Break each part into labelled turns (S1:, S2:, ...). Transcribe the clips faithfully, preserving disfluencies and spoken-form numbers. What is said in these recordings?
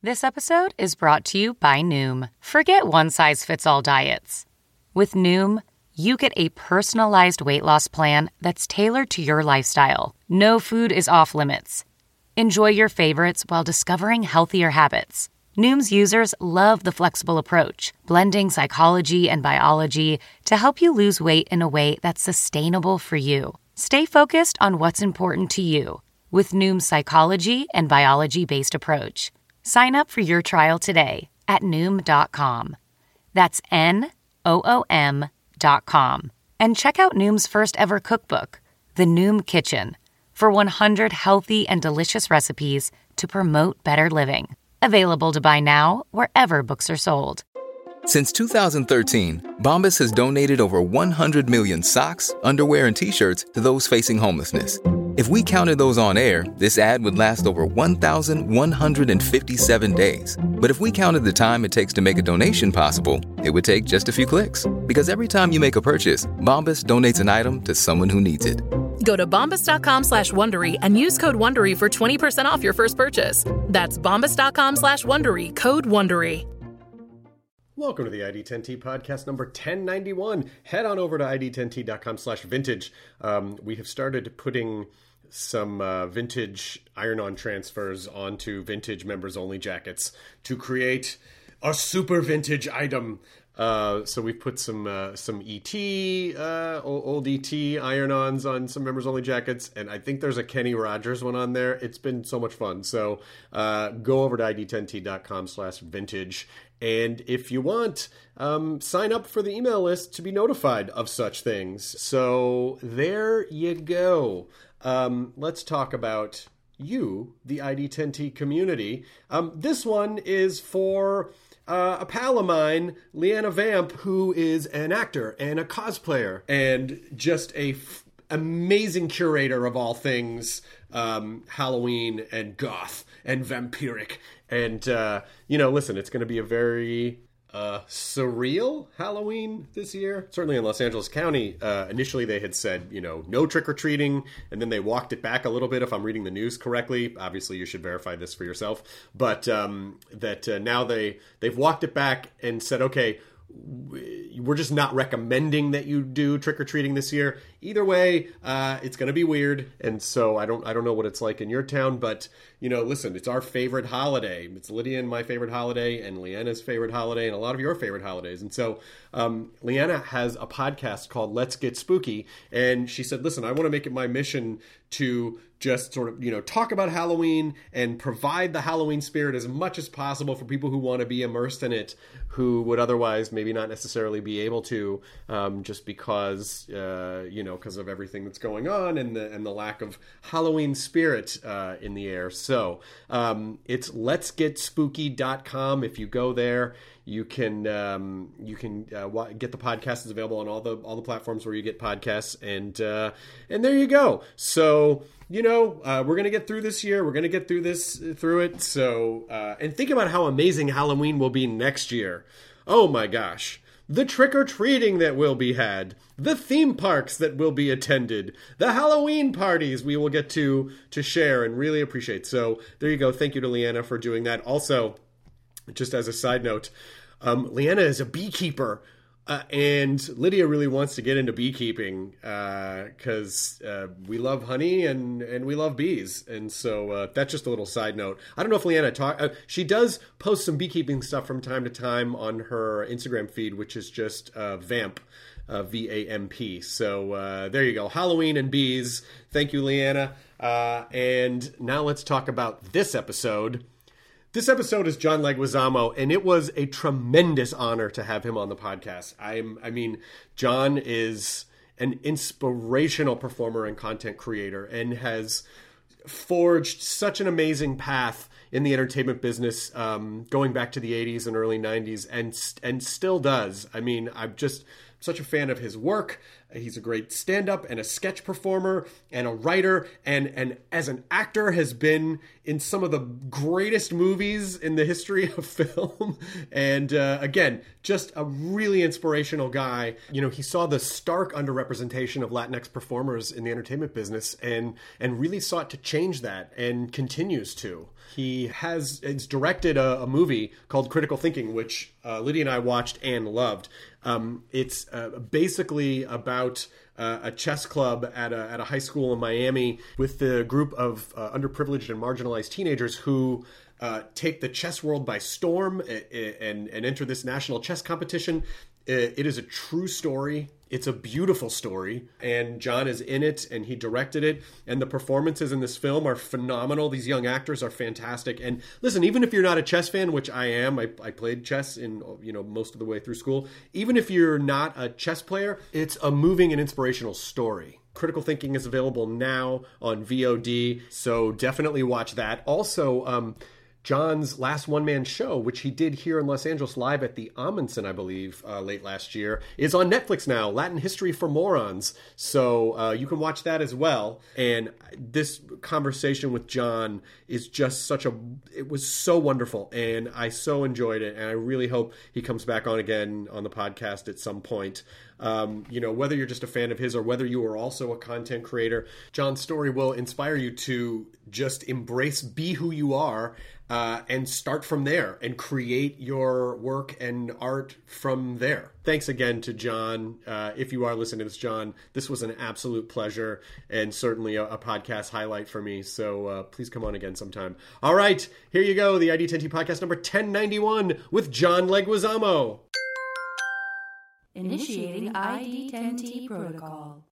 S1: This episode is brought to you by Noom. Forget one-size-fits-all diets. With Noom, you get a personalized weight loss plan that's tailored to your lifestyle. No food is off limits. Enjoy your favorites while discovering healthier habits. Noom's users love the flexible approach, blending psychology and biology to help you lose weight in a way that's sustainable for you. Stay focused on what's important to you with Noom's psychology and biology-based approach. Sign up for your trial today at Noom dot com. That's N O O M dot com. And check out Noom's first ever cookbook, The Noom Kitchen, for one hundred healthy and delicious recipes to promote better living. Available to buy now wherever books are sold.
S2: Since two thousand thirteen, Bombas has donated over one hundred million socks, underwear, and T-shirts to those facing homelessness. If we counted those on air, this ad would last over one thousand one hundred fifty-seven days. But if we counted the time it takes to make a donation possible, it would take just a few clicks. Because every time you make a purchase, Bombas donates an item to someone who needs it.
S3: Go to bombas.com slash Wondery and use code Wondery for twenty percent off your first purchase. That's bombas.com slash Wondery, code Wondery.
S4: Welcome to the I D ten T podcast number ten ninety-one. Head on over to I D ten T dot com slash vintage. Um, we have started putting some uh, vintage iron-on transfers onto vintage members-only jackets to create a super vintage item. Uh, so we've put some uh, some E T, uh, old E T iron-ons on some members-only jackets, and I think there's a Kenny Rogers one on there. It's been so much fun. So uh, go over to I D ten T dot com slash vintage, and if you want, um, sign up for the email list to be notified of such things. So there you go. Um, let's talk about you, the I D ten T community. Um, this one is for uh, a pal of mine, Leanna Vamp, who is an actor and a cosplayer and just a f- amazing curator of all things um, Halloween and goth and vampiric. And, uh, you know, listen, it's going to be a very uh, surreal Halloween this year. Certainly in Los Angeles County, uh, initially they had said, you know, no trick-or-treating, and then they walked it back a little bit, if I'm reading the news correctly. Obviously, you should verify this for yourself. But um, that uh, now they, they've walked it back and said, okay, we're just not recommending that you do trick-or-treating this year. Either way, uh, it's going to be weird. And so I don't I don't know what it's like in your town, but, you know, listen, it's our favorite holiday. It's Lydia and my favorite holiday and Leanna's favorite holiday and a lot of your favorite holidays. And so um, Leanna has a podcast called Let's Get Spooky. And she said, listen, I want to make it my mission to just sort of, you know, talk about Halloween and provide the Halloween spirit as much as possible for people who want to be immersed in it, who would otherwise maybe not necessarily be able to, um, just because, uh, you know, because of everything that's going on and the and the lack of Halloween spirit uh, in the air. So um, it's lets get spooky dot com. If you go there, you can um, you can uh, get the podcast. Is available on all the all the platforms where you get podcasts, and uh, and there you go. So you know uh, we're gonna get through this year. We're gonna get through this through it. So uh, and think about how amazing Halloween will be next year. Oh my gosh. The trick-or-treating that will be had, the theme parks that will be attended, the Halloween parties we will get to to share and really appreciate. So there you go. Thank you to Leanna for doing that. Also, just as a side note, um, Leanna is a beekeeper, uh, and Lydia really wants to get into beekeeping because uh, uh, we love honey and, and we love bees. And so uh, that's just a little side note. I don't know if Leanna talk. Uh, she does post some beekeeping stuff from time to time on her Instagram feed, which is just uh, Vamp. Uh, V A M P. So uh, there you go. Halloween and bees. Thank you, Leanna. Uh, and now let's talk about this episode. This episode is John Leguizamo, and it was a tremendous honor to have him on the podcast. I'm, I mean, John is an inspirational performer and content creator and has forged such an amazing path in the entertainment business, um, going back to the eighties and early nineties, and and still does. I mean, I'm just such a fan of his work. He's a great stand-up and a sketch performer and a writer, and, and as an actor has been in some of the greatest movies in the history of film. And uh, again, just a really inspirational guy. You know, he saw the stark underrepresentation of Latinx performers in the entertainment business and and really sought to change that and continues to. He has it's directed a, a movie called Critical Thinking, which uh, Lydia and I watched and loved. Um, it's uh, basically about uh, a chess club at a, at a high school in Miami with the group of uh, underprivileged and marginalized teenagers who uh, take the chess world by storm and, and, and enter this national chess competition. It is a true story. It's a beautiful story, and John is in it, and he directed it, and the performances in this film are phenomenal. These young actors are fantastic. And listen, even if you're not a chess fan, which I am, I, I played chess in, you know, most of the way through school. Even if you're not a chess player, it's a moving and inspirational story. Critical Thinking is available now on V O D, so definitely watch that. Also, um, John's last one-man show, which he did here in Los Angeles live at the Amundsen, I believe, uh, late last year, is on Netflix now, Latin History for Morons. So uh, you can watch that as well. And this conversation with John is just such a, it was so wonderful. And I so enjoyed it. And I really hope he comes back on again on the podcast at some point. Um, you know, whether you're just a fan of his or whether you are also a content creator, John's story will inspire you to just embrace, be who you are, uh, and start from there and create your work and art from there. Thanks again to John. Uh, if you are listening to this, John, this was an absolute pleasure and certainly a, a podcast highlight for me. So uh, please come on again sometime. All right, here you go. The I D ten T podcast number ten ninety-one with John Leguizamo.
S5: Initiating I D ten T protocol.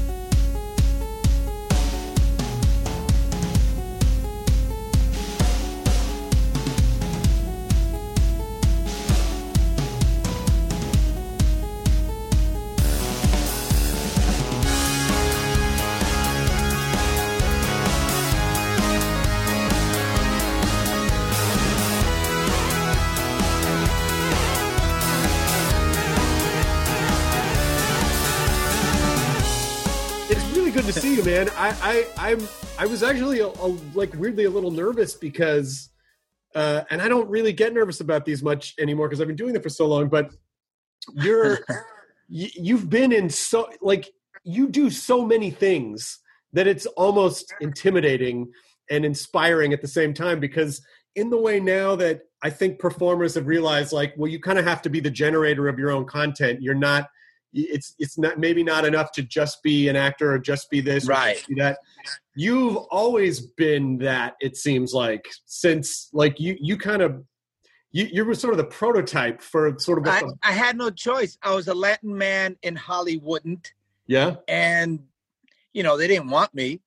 S4: Good to see you, man. I, I, I'm, I was actually a, a, like weirdly a little nervous because, uh, and I don't really get nervous about these much anymore because I've been doing them for so long. But you're, you, you've been in so like you do so many things that it's almost intimidating and inspiring at the same time. Because in the way now that I think performers have realized, like, well, you kind of have to be the generator of your own content. You're not. It's it's not maybe not enough to just be an actor or just be this or
S6: right.
S4: just be that. You've always been that, it seems like, since like you you kind of you you were sort of the prototype for sort of.
S6: I, I had no choice. I was a Latin man in Hollywood.
S4: Yeah,
S6: and you know they didn't want me,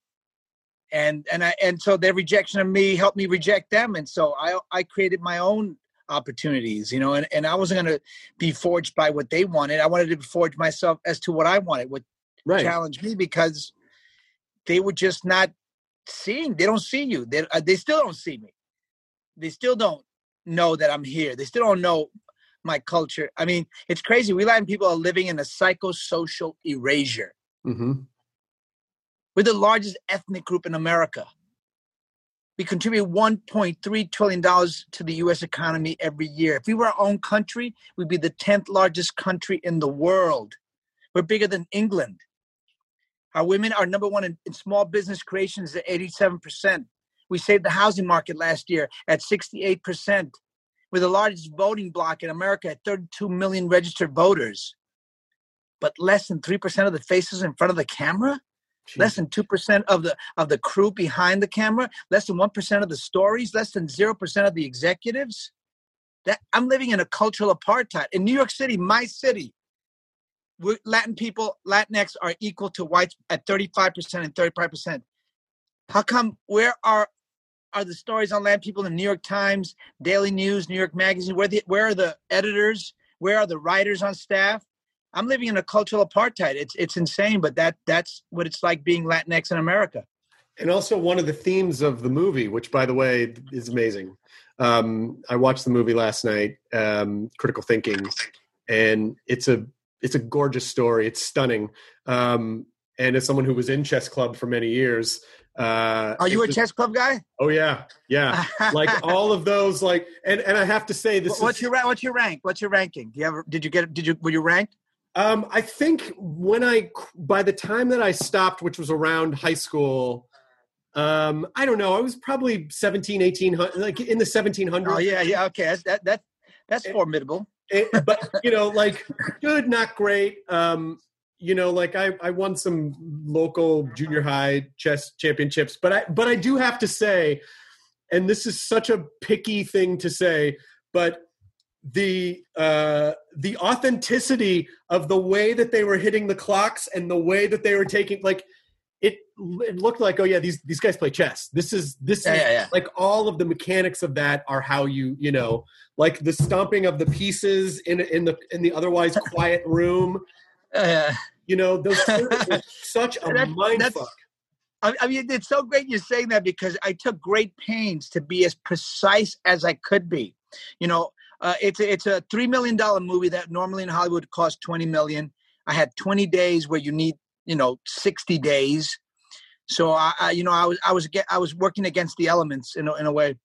S6: and and I and so their rejection of me helped me reject them, and so I I created my own opportunities, you know, and, and I wasn't going to be forged by what they wanted. I wanted to forge myself as to what I wanted, what right. challenged me, because they were just not seeing. They don't see you. They uh, they still don't see me. They still don't know that I'm here. They still don't know my culture. I mean, it's crazy. We Latin people are living in a psychosocial erasure.
S4: Mm-hmm.
S6: We're the largest ethnic group in America. We contribute one point three trillion dollars to the U S economy every year. If we were our own country, we'd be the tenth largest country in the world. We're bigger than England. Our women are number one in, in small business creations at eighty-seven percent. We saved the housing market last year at sixty-eight percent. We're the largest voting bloc in America at thirty-two million registered voters. But less than three percent of the faces in front of the camera? Jeez. Less than two percent of the of the crew behind the camera, less than one percent of the stories, less than zero percent of the executives. That I'm living in a cultural apartheid. In New York City, my city, we're, Latin people, Latinx are equal to whites at thirty-five percent and thirty-five percent. How come, where are are the stories on Latin people in the New York Times, Daily News, New York Magazine? Where, the, where are the editors? Where are the writers on staff? I'm living in a cultural apartheid. It's it's insane, but that that's what it's like being Latinx in America.
S4: And also one of the themes of the movie, which, by the way, is amazing. Um, I watched the movie last night, um, Critical Thinking, and it's a it's a gorgeous story. It's stunning. Um, and as someone who was in chess club for many years, uh,
S6: are you a
S4: just,
S6: chess club guy?
S4: Oh yeah, yeah. Like all of those, like, and, and I have to say this.
S6: What's
S4: is,
S6: your what's your rank? What's your ranking? Do you ever did you get did you were you ranked?
S4: Um, I think when I by the time that I stopped, which was around high school. Um, I don't know. I was probably seventeen, eighteen, like in the seventeen hundreds.
S6: Oh yeah, yeah. Okay, that's that that that's formidable.
S4: It, but you know, like good, not great. Um, you know, like I, I won some local junior high chess championships, but I but I do have to say, and this is such a picky thing to say, but the uh, the authenticity of the way that they were hitting the clocks and the way that they were taking, like it, it looked like, oh yeah, these these guys play chess. This is this
S6: yeah,
S4: is
S6: yeah, yeah.
S4: like all of the mechanics of that are how you you know, like the stomping of the pieces in in the in the otherwise quiet room.
S6: Uh,
S4: You know, those are such a
S6: that,
S4: mindfuck.
S6: I, I mean, it's so great you're saying that because I took great pains to be as precise as I could be. You know, uh, it's a, it's a three million dollar movie that normally in Hollywood costs twenty million. I had twenty days where you need, you know, sixty days. So I, I you know, I was I was I was working against the elements in a, in a way.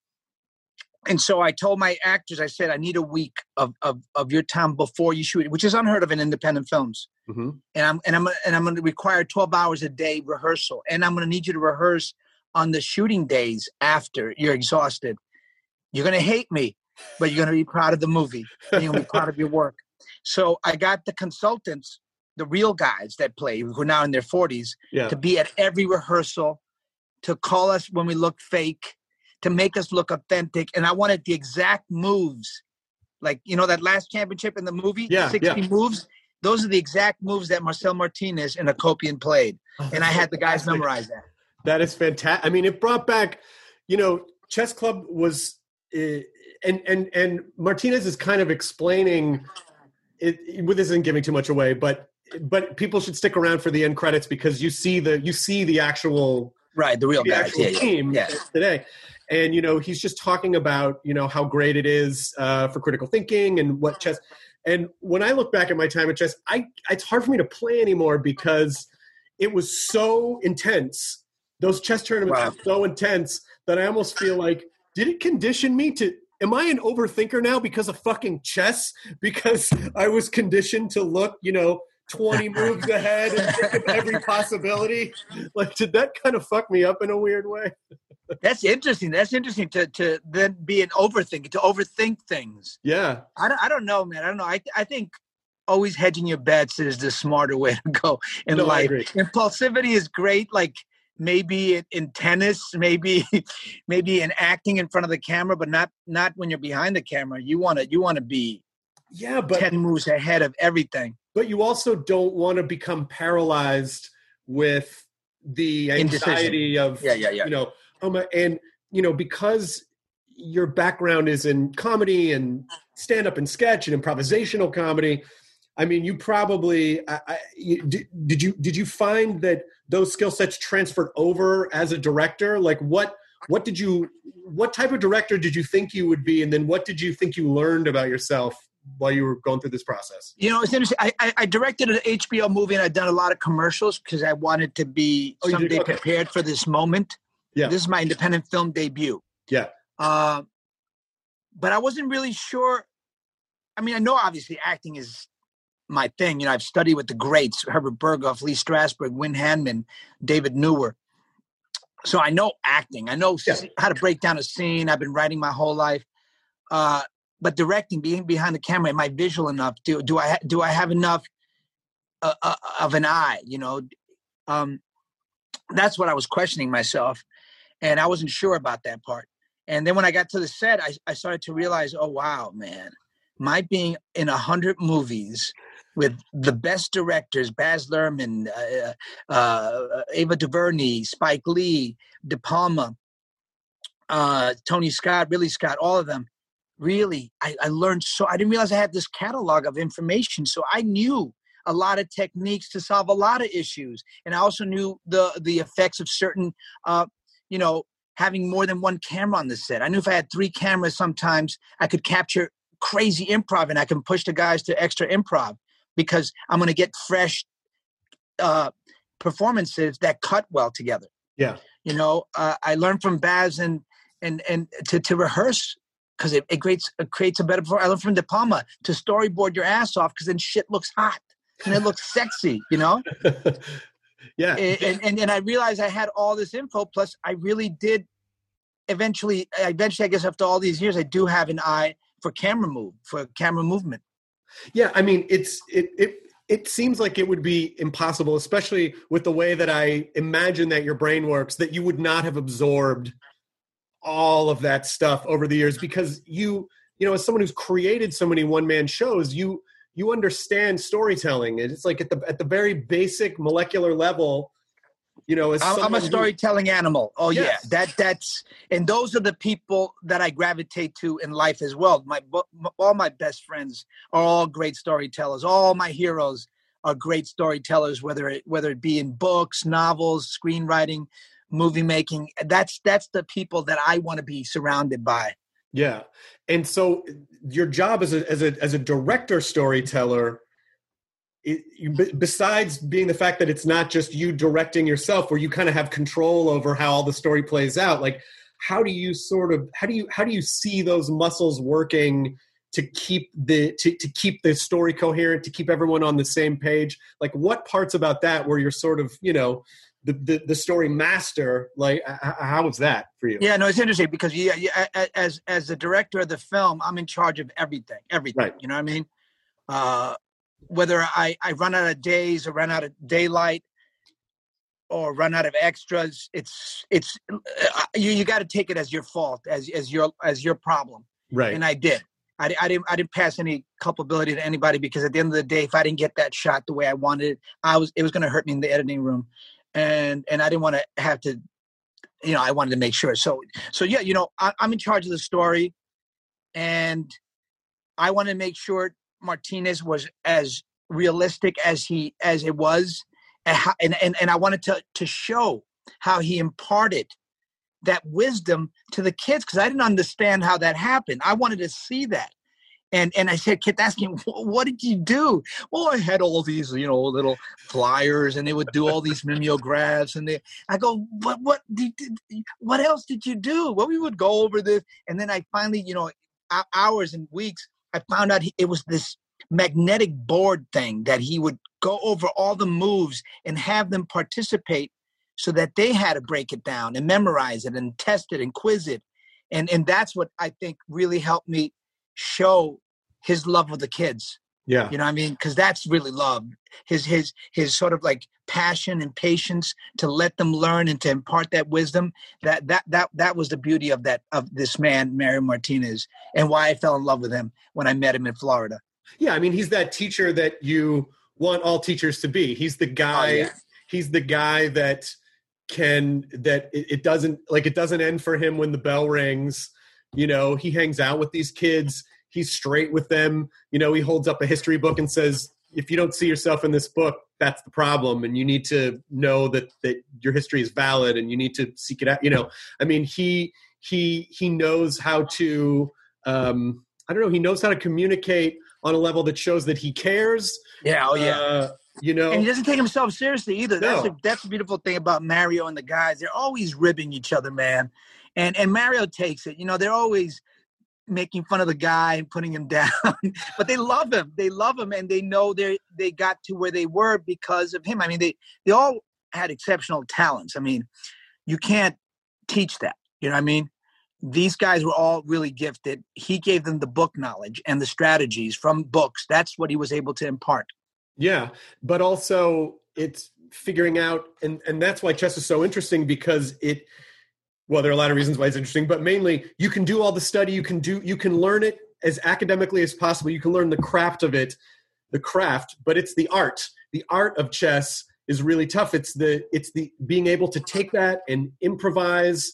S6: And so I told my actors, I said, I need a week of, of, of your time before you shoot it, which is unheard of in independent films. Mm-hmm. And I'm and I'm and I'm going to require twelve hours a day rehearsal, and I'm going to need you to rehearse on the shooting days after you're exhausted. You're going to hate me, but you're going to be proud of the movie. And you're going to be proud of your work. So I got the consultants, the real guys that play, who are now in their forties, yeah. to be at every rehearsal, to call us when we look fake, to make us look authentic. And I wanted the exact moves. Like, you know, that last championship in the movie,
S4: yeah,
S6: sixty
S4: yeah.
S6: moves. Those are the exact moves that Marcel Martinez and Akopian played. And I had the guys memorize that.
S4: That is fantastic. I mean, it brought back, you know, Chess Club was, uh, and, and, and Martinez is kind of explaining it, well, this isn't giving too much away, but, but people should stick around for the end credits because you see the, you see the actual,
S6: right. The real
S4: the
S6: guys.
S4: actual
S6: yeah,
S4: team
S6: yeah.
S4: today. And, you know, he's just talking about, you know, how great it is uh, for critical thinking and what chess. And when I look back at my time at chess, I it's hard for me to play anymore because it was so intense. Those chess tournaments
S6: wow.
S4: were so intense that I almost feel like, did it condition me to, am I an overthinker now because of fucking chess? Because I was conditioned to look, you know, twenty moves ahead and think of every possibility. Like, did that kind of fuck me up in a weird way?
S6: That's interesting. That's interesting to, to then be an overthinker, to overthink things.
S4: Yeah.
S6: I don't, I don't know, man. I don't know. I I think always hedging your bets is the smarter way to go in
S4: no,
S6: life. Impulsivity is great. Like maybe in, in tennis, maybe maybe in acting in front of the camera, but not not when you're behind the camera. You want to you want to be
S4: yeah, but
S6: ten moves ahead of everything.
S4: But you also don't want to become paralyzed with the anxiety
S6: Indecision.
S4: of
S6: yeah, yeah, yeah.
S4: you know. Um, and, you know, because your background is in comedy and stand-up and sketch and improvisational comedy, I mean, you probably I, I, you, did, did you did you find that those skill sets transferred over as a director? Like, what what did you what type of director did you think you would be, and then what did you think you learned about yourself while you were going through this process?
S6: You know, it's interesting. I, I, I directed an H B O movie, and I'd done a lot of commercials because I wanted to be
S4: oh,
S6: someday
S4: okay.
S6: prepared for this moment.
S4: Yeah.
S6: This is my independent film debut.
S4: Yeah.
S6: Uh, but I wasn't really sure. I mean, I know obviously acting is my thing. You know, I've studied with the greats, Herbert Berghoff, Lee Strasberg, Win Handman, David Newer. So I know acting. I know yeah. how to break down a scene. I've been writing my whole life. Uh, but directing, being behind the camera, am I visual enough? Do, do I ha- do I have enough uh, uh, of an eye? You know, um, that's what I was questioning myself. And I wasn't sure about that part. And then when I got to the set, I, I started to realize, oh, wow, man, my being in a hundred movies with the best directors, Baz Luhrmann, uh, uh, Ava DuVernay, Spike Lee, De Palma, uh, Tony Scott, Ridley Scott, all of them. Really, I, I learned so, I didn't realize I had this catalog of information. So I knew a lot of techniques to solve a lot of issues. And I also knew the, the effects of certain, uh, you know, having more than one camera on the set. I knew if I had three cameras, sometimes I could capture crazy improv and I can push the guys to extra improv. because I'm going to get fresh uh, performances that cut well together.
S4: Yeah.
S6: You know, uh, I learned from Baz and and and to, to rehearse because it, it creates it creates a better performance. I learned from De Palma to storyboard your ass off because then shit looks hot and it looks sexy, you know?
S4: Yeah.
S6: And, and and I realized I had all this info. Plus, I really did eventually, eventually, I guess after all these years, I do have an eye for camera move, for camera movement.
S4: Yeah. I mean, it's, it, it, it seems like it would be impossible, especially with the way that I imagine that your brain works, that you would not have absorbed all of that stuff over the years because you, you know, as someone who's created so many one-man shows, you, you understand storytelling. It's like at the, at the very basic molecular level, you know, as
S6: I'm, I'm a storytelling who, animal. Oh yes. yeah. That that's, and those are the people that I gravitate to in life as well. My, all my best friends are all great storytellers. All my heroes are great storytellers, whether it, whether it be in books, novels, screenwriting, movie making. That's, that's the people that I want to be surrounded by.
S4: Yeah. And so your job as a, as a, as a director storyteller, it, you, besides being the fact that it's not just you directing yourself, where you kind of have control over how all the story plays out, like how do you sort of, how do you, how do you see those muscles working to keep the, to, to keep the story coherent, to keep everyone on the same page? Like what parts about that where you're sort of, you know, the, the, the story master, like how was that for you?
S6: Yeah, no, it's interesting because yeah, yeah, as as the director of the film, I'm in charge of everything, everything. Right. You know what I mean? Uh, whether I, I run out of days or run out of daylight or run out of extras, it's it's uh, you you got to take it as your fault, as as your as your problem.
S4: Right.
S6: And I did. I, I didn't I didn't pass any culpability to anybody because at the end of the day, if I didn't get that shot the way I wanted it, I was it was going to hurt me in the editing room. And and I didn't want to have to, you know, I wanted to make sure. So, so yeah, you know, I, I'm in charge of the story. And I want to make sure Martinez was as realistic as he as it was. And, how, and, and, and I wanted to, to show how he imparted that wisdom to the kids because I didn't understand how that happened. I wanted to see that. And and I said, kept asking, what did you do? Well, I had all these, you know, little flyers, and they would do all these mimeographs. And they, I go, what, what, did, what else did you do? Well, we would go over this, and then I finally, you know, hours and weeks, I found out it was this magnetic board thing that he would go over all the moves and have them participate, so that they had to break it down and memorize it and test it and quiz it, and and that's what I think really helped me show his love of the kids.
S4: Yeah.
S6: You know what I mean? Because that's really love. His his his sort of like passion and patience to let them learn and to impart that wisdom. That that that that was the beauty of that of this man, Mario Martinez, and why I fell in love with him when I met him in Florida.
S4: Yeah, I mean, he's that teacher that you want all teachers to be. He's the guy.
S6: Oh, yeah.
S4: He's the guy that can that it, it doesn't like it doesn't end for him when the bell rings. You know, he hangs out with these kids. He's straight with them. You know, he holds up a history book and says, if you don't see yourself in this book, that's the problem. And you need to know that, that your history is valid and you need to seek it out. You know, I mean, he, he, he knows how to, um, I don't know, he knows how to communicate on a level that shows that he cares.
S6: Yeah. Oh yeah.
S4: Uh, you know,
S6: and he doesn't take himself seriously either.
S4: No.
S6: That's a, that's the beautiful thing about Mario and the guys. They're always ribbing each other, man. And and Mario takes it. You know, they're always making fun of the guy and putting him down. But they love him. They love him, and they know they they got to where they were because of him. I mean, they, they all had exceptional talents. I mean, you can't teach that. You know what I mean? These guys were all really gifted. He gave them the book knowledge and the strategies from books. That's what he was able to impart.
S4: Yeah, but also it's figuring out, and, and that's why chess is so interesting because it – well, there are a lot of reasons why it's interesting, but mainly you can do all the study, you can do, you can learn it as academically as possible. You can learn the craft of it, the craft, but it's the art. The art of chess is really tough. It's the, it's the being able to take that and improvise,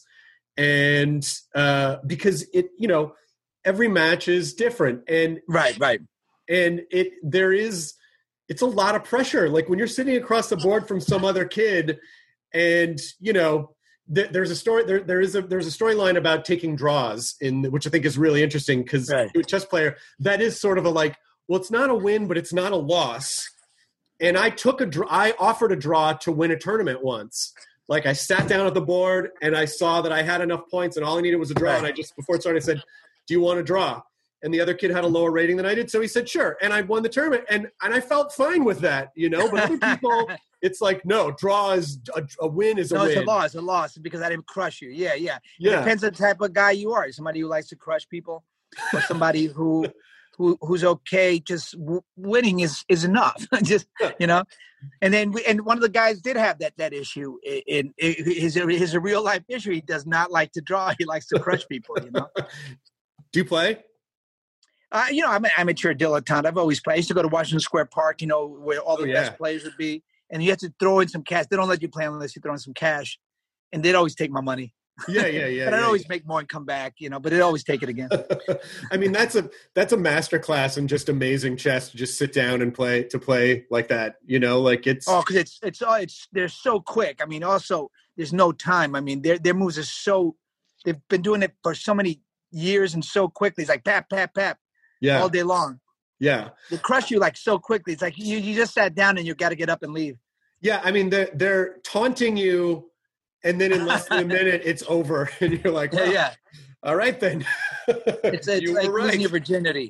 S4: and uh, because it, you know, every match is different, and
S6: right, right,
S4: and it there is, it's a lot of pressure. Like when you're sitting across the board from some other kid, and you know. There's a story. There, there is a there's a storyline about taking draws, in which I think is really interesting because
S6: right.
S4: to a chess player, that is sort of a like, well, it's not a win, but it's not a loss. And I took a draw. I offered a draw to win a tournament once. Like I sat down at the board and I saw that I had enough points and all I needed was a draw. Right. And I just, before it started, I said, do you want to draw? And the other kid had a lower rating than I did. So he said, sure. And I won the tournament. And and I felt fine with that, you know, but other people, it's like, no, draw is a, a win is a
S6: no,
S4: win.
S6: It's a loss, a loss because I didn't crush you. Yeah, yeah.
S4: yeah.
S6: It depends on the type of guy you are. Somebody who likes to crush people or somebody who who who's okay. Just w- winning is, is enough. Just, you know, and then we, and one of the guys did have that, that issue in, in his, his a real life issue. He does not like to draw. He likes to crush people, you know?
S4: Do you play?
S6: Uh, you know, I'm an amateur dilettante. I've always played. I used to go to Washington Square Park, you know, where all the oh, yeah. best players would be. And you have to throw in some cash. They don't let you play unless you throw in some cash. And they'd always take my money.
S4: Yeah, yeah, yeah.
S6: But I'd
S4: yeah,
S6: always
S4: yeah.
S6: make more and come back, you know, but they'd always take it again.
S4: I mean, that's a that's a master class in just amazing chess to just sit down and play to play like that, you know, like it's
S6: Oh, because it's it's oh, it's they're so quick. I mean, also there's no time. I mean, their their moves are so they've been doing it for so many years and so quickly. It's like pap, pap, pap. Yeah. All day long.
S4: Yeah.
S6: They crush you like so quickly. It's like you, you just sat down and you got to get up and leave.
S4: Yeah. I mean, they're, they're taunting you and then in less than a minute, it's over. And you're like, well,
S6: yeah, yeah.
S4: All right, then.
S6: It's, it's like right. losing your virginity.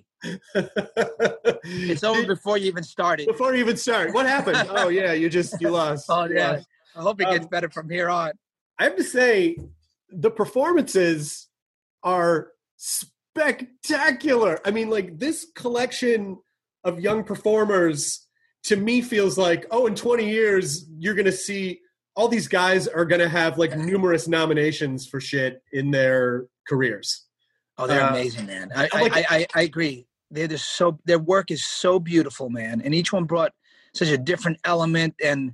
S6: It's over Did, before you even started.
S4: Before you even start. What happened? Oh, yeah. You just, you lost.
S6: Oh,
S4: you
S6: yeah.
S4: Lost.
S6: I hope it gets
S4: um,
S6: better from here on.
S4: I have to say, the performances are spectacular. I mean, like this collection of young performers to me feels like, oh, in twenty years, you're going to see all these guys are going to have like numerous nominations for shit in their careers.
S6: Oh, they're
S4: uh,
S6: amazing, man. I, I, I, I, I agree. They're just so, their work is so beautiful, man. And each one brought such a different element. And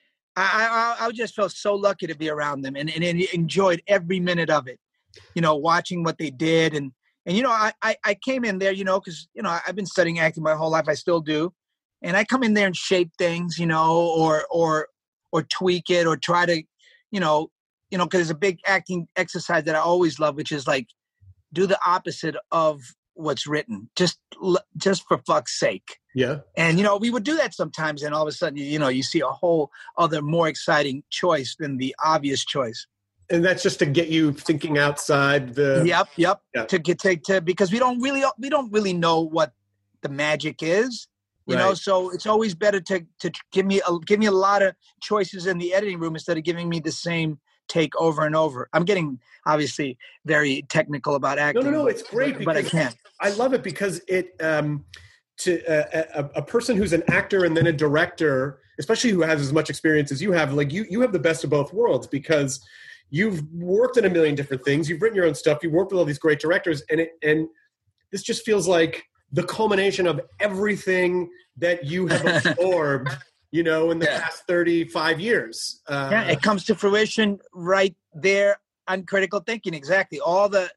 S6: I, I, I just felt so lucky to be around them and, and enjoyed every minute of it, you know, watching what they did. And, and, you know, I, I, I came in there, you know, cause you know, I've been studying acting my whole life. I still do. And I come in there and shape things, you know, or, or, or tweak it or try to, you know, you know, cause there's a big acting exercise that I always love, which is like, do the opposite of what's written, just, just for fuck's sake.
S4: Yeah.
S6: And, you know, we would do that sometimes. And all of a sudden, you know, you see a whole other more exciting choice than the obvious choice.
S4: And that's just to get you thinking outside the.
S6: Yep. Yep.
S4: Yeah.
S6: To get to, to, because we don't really, we don't really know what the magic is, you right. know, so it's always better to, to give me a, give me a lot of choices in the editing room instead of giving me the same take over and over. I'm getting obviously very technical about acting.
S4: No, no, no, it's great,
S6: but, but I can't.
S4: I love it because it um, to uh, a, a person who's an actor and then a director, especially who has as much experience as you have, like you, you have the best of both worlds because you've worked in a million different things. You've written your own stuff. You've worked with all these great directors, and it, and this just feels like the culmination of everything that you have absorbed. You know, in the yeah. past thirty-five years. Uh,
S6: yeah, it comes to fruition right there on Critical Thinking. Exactly. All the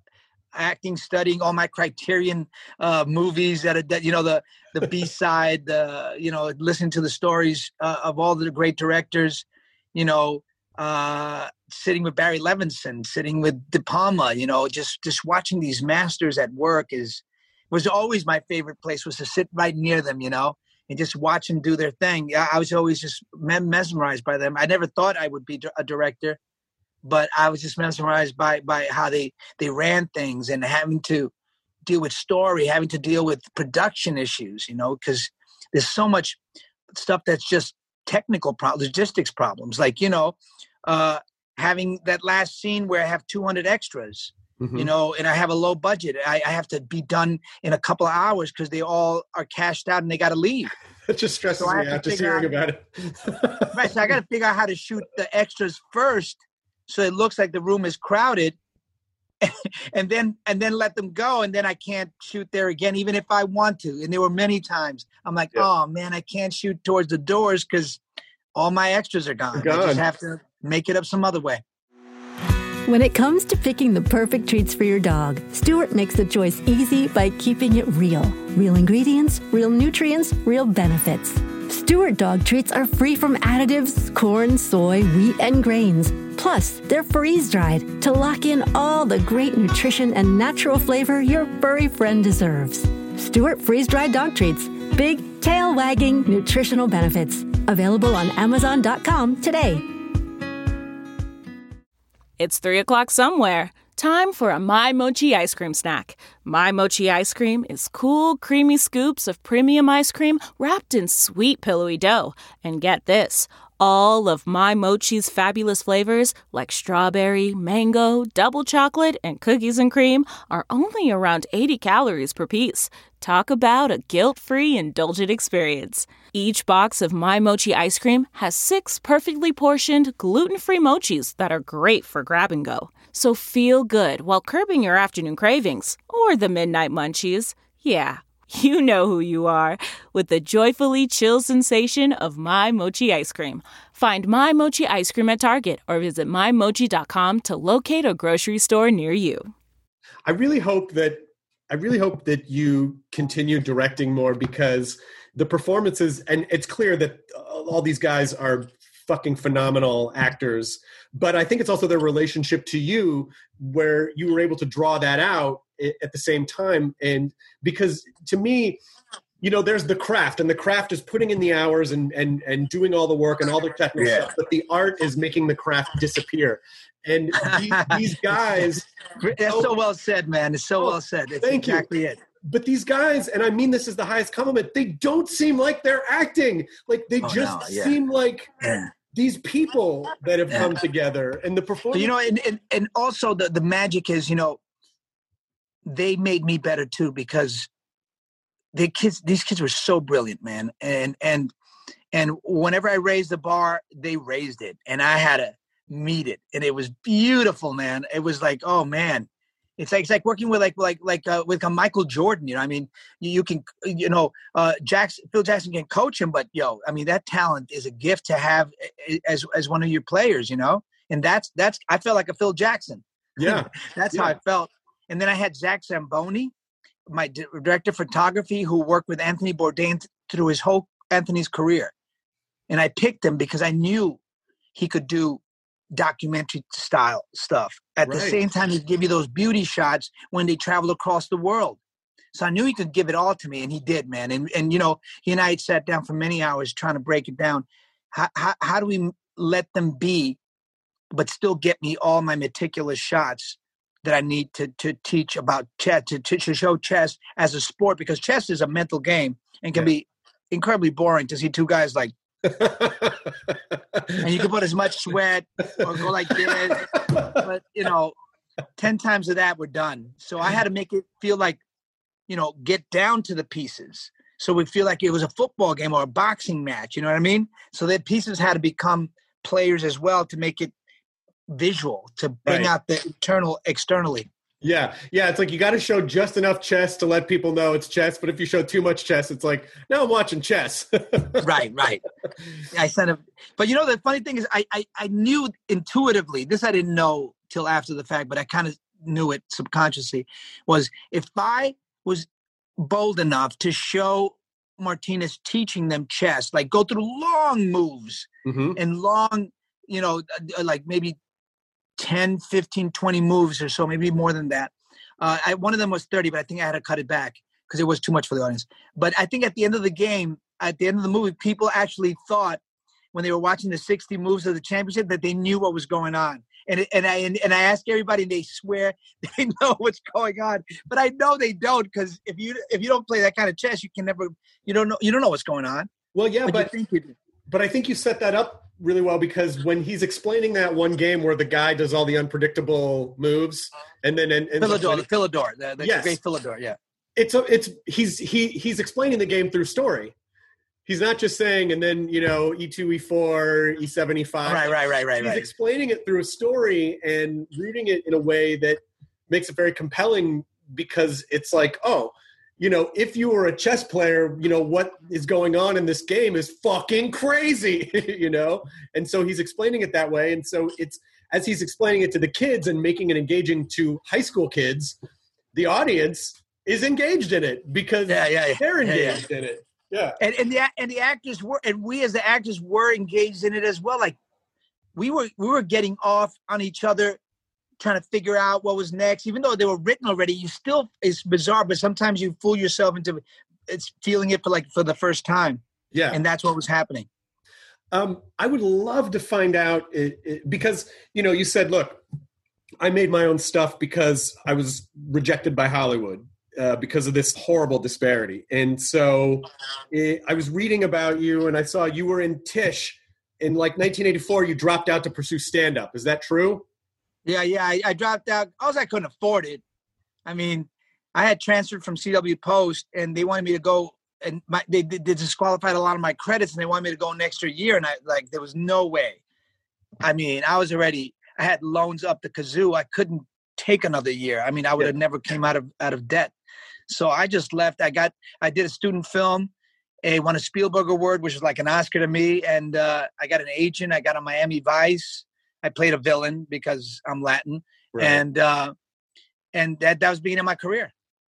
S6: acting, studying, all my Criterion uh, movies that, are, that, you know, the, the B-side, the, you know, listening to the stories uh, of all the great directors, you know, uh, sitting with Barry Levinson, sitting with De Palma, you know, just, just watching these masters at work is, was always my favorite place was to sit right near them, you know. And just watch them do their thing. I was always just mesmerized by them. I never thought I would be a director, but I was just mesmerized by by how they, they ran things and having to deal with story, having to deal with production issues, you know, because there's so much stuff that's just technical problems, logistics problems. Like, you know, uh, having that last scene where I have two hundred extras. Mm-hmm. You know, and I have a low budget. I, I have to be done in a couple of hours because they all are cashed out and they got to leave.
S4: It just stresses so me out just hearing out, about it.
S6: Right, so I got to figure out how to shoot the extras first, so it looks like the room is crowded, and then and then let them go, and then I can't shoot there again, even if I want to. And there were many times I'm like, yeah. oh man, I can't shoot towards the doors because all my extras are gone. gone. I just have to make it up some other way.
S7: When it comes to picking the perfect treats for your dog, Stewart makes the choice easy by keeping it real. Real ingredients, real nutrients, real benefits. Stewart dog treats are free from additives, corn, soy, wheat, and grains. Plus, they're freeze-dried to lock in all the great nutrition and natural flavor your furry friend deserves. Stewart freeze-dried dog treats. Big, tail-wagging nutritional benefits. Available on Amazon dot com today.
S8: It's three o'clock somewhere. Time for a My Mochi ice cream snack. My Mochi ice cream is cool, creamy scoops of premium ice cream wrapped in sweet, pillowy dough. And get this, all of My Mochi's fabulous flavors, like strawberry, mango, double chocolate, and cookies and cream, are only around eighty calories per piece. Talk about a guilt-free, indulgent experience. Each box of My Mochi ice cream has six perfectly portioned, gluten-free mochis that are great for grab and go. So feel good while curbing your afternoon cravings or the midnight munchies. Yeah, you know who you are with the joyfully chill sensation of My Mochi ice cream. Find My Mochi ice cream at Target or visit my mochi dot com to locate a grocery store near you.
S4: I really hope that I really hope that you continue directing more, because the performances, and it's clear that all these guys are fucking phenomenal actors, but I think it's also their relationship to you where you were able to draw that out at the same time. And because to me, you know, there's the craft, and the craft is putting in the hours and and and doing all the work and all the technical yeah. stuff, but the art is making the craft disappear. And these, these guys...
S6: That's so well said, man. It's so oh, well said. It's
S4: thank
S6: exactly
S4: you.
S6: it.
S4: But these guys, and I mean this is the highest compliment, they don't seem like they're acting. Like, they oh, just no, yeah. seem like yeah. these people that have yeah. come together. And the performance...
S6: But, you know, and, and, and also the, the magic is, you know, they made me better too, because the kids, these kids were so brilliant, man. And, and, and whenever I raised the bar, they raised it. And I had to meet it, and it was beautiful, man. It was like, oh man, it's like it's like working with like like like uh, with a Michael Jordan. You know, I mean, you, you can you know, uh, Jackson, Phil Jackson can coach him, but yo, I mean, that talent is a gift to have as as one of your players. You know, and that's that's I felt like a Phil Jackson.
S4: Yeah,
S6: that's
S4: yeah.
S6: how I felt. And then I had Zach Zamboni, my di- director of photography, who worked with Anthony Bourdain th- through his whole Anthony's career, and I picked him because I knew he could do documentary style stuff. At right. the same time, he'd give you those beauty shots when they travel across the world. So I knew he could give it all to me, and he did, man. And, and you know, he and I had sat down for many hours trying to break it down. How, how, how do we let them be, but still get me all my meticulous shots that I need to to teach about chess, to, to, to show chess as a sport, because chess is a mental game and can yeah. be incredibly boring to see two guys like, and you can put as much sweat or go like this, but you know, ten times of that we're done. So I had to make it feel like, you know, get down to the pieces, so we feel like it was a football game or a boxing match. You know what I mean? So that pieces had to become players as well to make it visual, to bring right. out the internal externally.
S4: Yeah, yeah. It's like you got to show just enough chess to let people know it's chess. But if you show too much chess, it's like, now I'm watching chess.
S6: right, right. I said, of, but you know, the funny thing is, I, I I knew intuitively. This I didn't know till after the fact, but I kind of knew it subconsciously. Was if I was bold enough to show Martinez teaching them chess, like go through long moves mm-hmm. and long, you know, like maybe ten, fifteen, twenty moves or so, maybe more than that. Uh, I, one of them was thirty, but I think I had to cut it back because it was too much for the audience. But I think at the end of the game, at the end of the movie, people actually thought when they were watching the sixty moves of the championship that they knew what was going on. And and I and, and I ask everybody, and they swear they know what's going on. But I know they don't, because if you if you don't play that kind of chess, you can never you don't know you don't know what's going on.
S4: Well, yeah, but,
S6: but you think you do.
S4: But I think you set that up really well, because when he's explaining that one game where the guy does all the unpredictable moves, and then and, and
S6: Philidor, the Philidor, the, the
S4: yes.
S6: great Philidor, yeah.
S4: It's a, it's he's he he's explaining the game through story. He's not just saying, and then, you know, E two, E four, E seven, E five.
S6: Right, right, right, right.
S4: He's
S6: right.
S4: explaining it through a story and rooting it in a way that makes it very compelling, because it's like, oh, you know, if you were a chess player, you know, what is going on in this game is fucking crazy, you know? And so he's explaining it that way. And so it's, as he's explaining it to the kids and making it engaging to high school kids, the audience is engaged in it because
S6: yeah, yeah, yeah.
S4: they're engaged
S6: yeah, yeah.
S4: in it. Yeah.
S6: And, and the and the actors were, and we as the actors were engaged in it as well. Like we were we were getting off on each other trying to figure out what was next. Even though they were written already, you still, it's bizarre, but sometimes you fool yourself into it's feeling it for like for the first time.
S4: Yeah.
S6: And that's what was happening.
S4: Um, I would love to find out it, it, because, you know, you said, look, I made my own stuff because I was rejected by Hollywood uh, because of this horrible disparity. And so it, I was reading about you and I saw you were in Tisch in like nineteen eighty-four. You dropped out to pursue stand-up. Is that true?
S6: Yeah, yeah. I, I dropped out. Also, I couldn't afford it. I mean, I had transferred from C W Post, and they wanted me to go, and my, they, they disqualified a lot of my credits, and they wanted me to go an extra year, and I like there was no way. I mean, I was already. I had loans up the kazoo. I couldn't take another year. I mean, I would have never came out of out of debt. So I just left. I got. I did a student film. I won a Spielberg Award, which was like an Oscar to me, and uh, I got an agent. I got on Miami Vice. I played a villain because I'm Latin, right. and uh, and that that was the beginning of my career.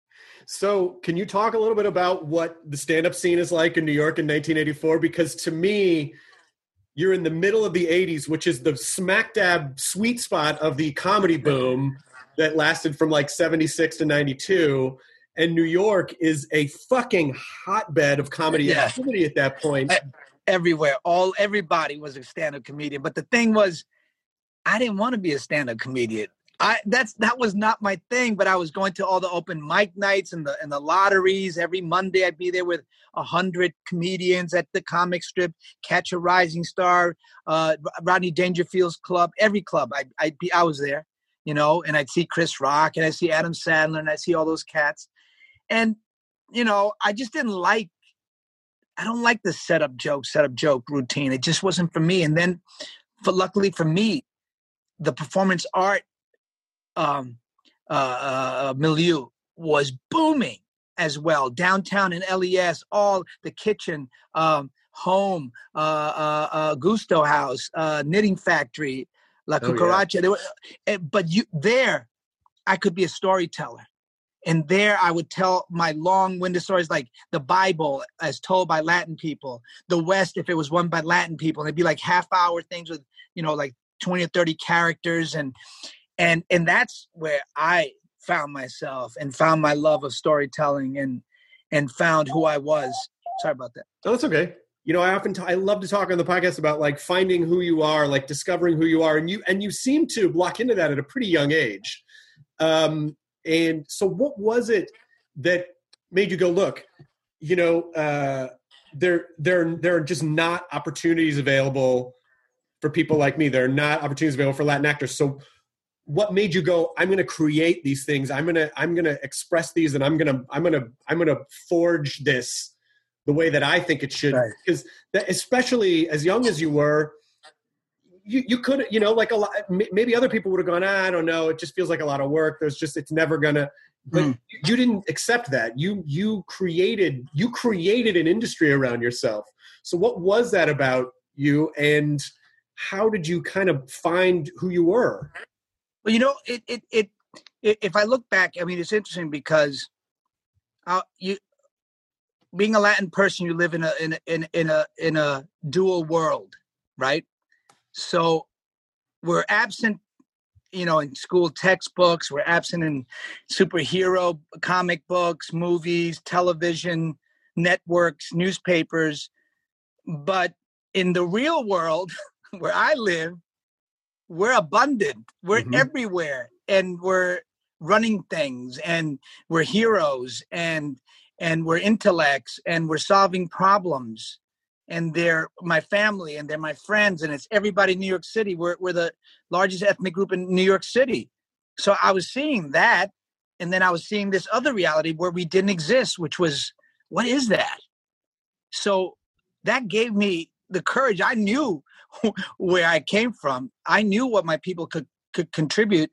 S4: So, can you talk a little bit about what the stand-up scene is like in New York in nineteen eighty-four? Because to me, you're in the middle of the eighties, which is the smack dab sweet spot of the comedy boom that lasted from like seventy-six to ninety-two. And New York is a fucking hotbed of comedy yeah. activity at that point.
S6: Everywhere, all everybody was a stand-up comedian. But the thing was, I didn't want to be a stand-up comedian. I that's that was not my thing. But I was going to all the open mic nights and the and the lotteries every Monday. I'd be there with a hundred comedians at the comic strip, Catch a Rising Star, uh, Rodney Dangerfield's club, every club. I I'd be I was there, you know, and I'd see Chris Rock and I'd see Adam Sandler and I'd see all those cats, and you know, I just didn't like. I don't like the setup joke, setup joke routine. It just wasn't for me. And then, for luckily for me, the performance art um, uh, uh, milieu was booming as well. Downtown in L E S, all the Kitchen, um, Home, uh, uh, uh, Gusto House, uh, Knitting Factory, La Cucaracha. Oh, yeah. They were, but you there, I could be a storyteller. And there I would tell my long-winded stories like the Bible as told by Latin people, the West if it was won by Latin people. And it'd be like half-hour things with, you know, like twenty or thirty characters. And and and that's where I found myself and found my love of storytelling and and found who I was. Sorry about that.
S4: Oh, that's okay. You know, I often t- I love to talk on the podcast about like finding who you are, like discovering who you are. And you and you seem to block into that at a pretty young age. Um And so what was it that made you go, look, you know, uh, there, there, there are just not opportunities available for people like me. There are not opportunities available for Latin actors. So what made you go, I'm going to create these things. I'm going to, I'm going to express these and I'm going to, I'm going to, I'm going to forge this the way that I think it should.
S6: Right.
S4: Because that, especially as young as you were, You you could, you know, like a lot, maybe other people would have gone, ah, I don't know. It just feels like a lot of work. There's just, it's never gonna, but mm. you didn't accept that. You, you created, you created an industry around yourself. So what was that about you and how did you kind of find who you were?
S6: Well, you know, it, it, it, it if I look back, I mean, it's interesting because uh, you, being a Latin person, you live in a, in a, in, in a, in a dual world, right? So we're absent, you know, in school textbooks. We're absent in superhero comic books, movies, television, networks, newspapers. But in the real world where I live, we're abundant. We're mm-hmm. everywhere. And we're running things. And we're heroes. And and we're intellects. And we're solving problems. And they're my family and they're my friends and it's everybody in New York City. We're we're the largest ethnic group in New York City. So I was seeing that. And then I was seeing this other reality where we didn't exist, which was, what is that? So that gave me the courage. I knew where I came from. I knew what my people could, could contribute.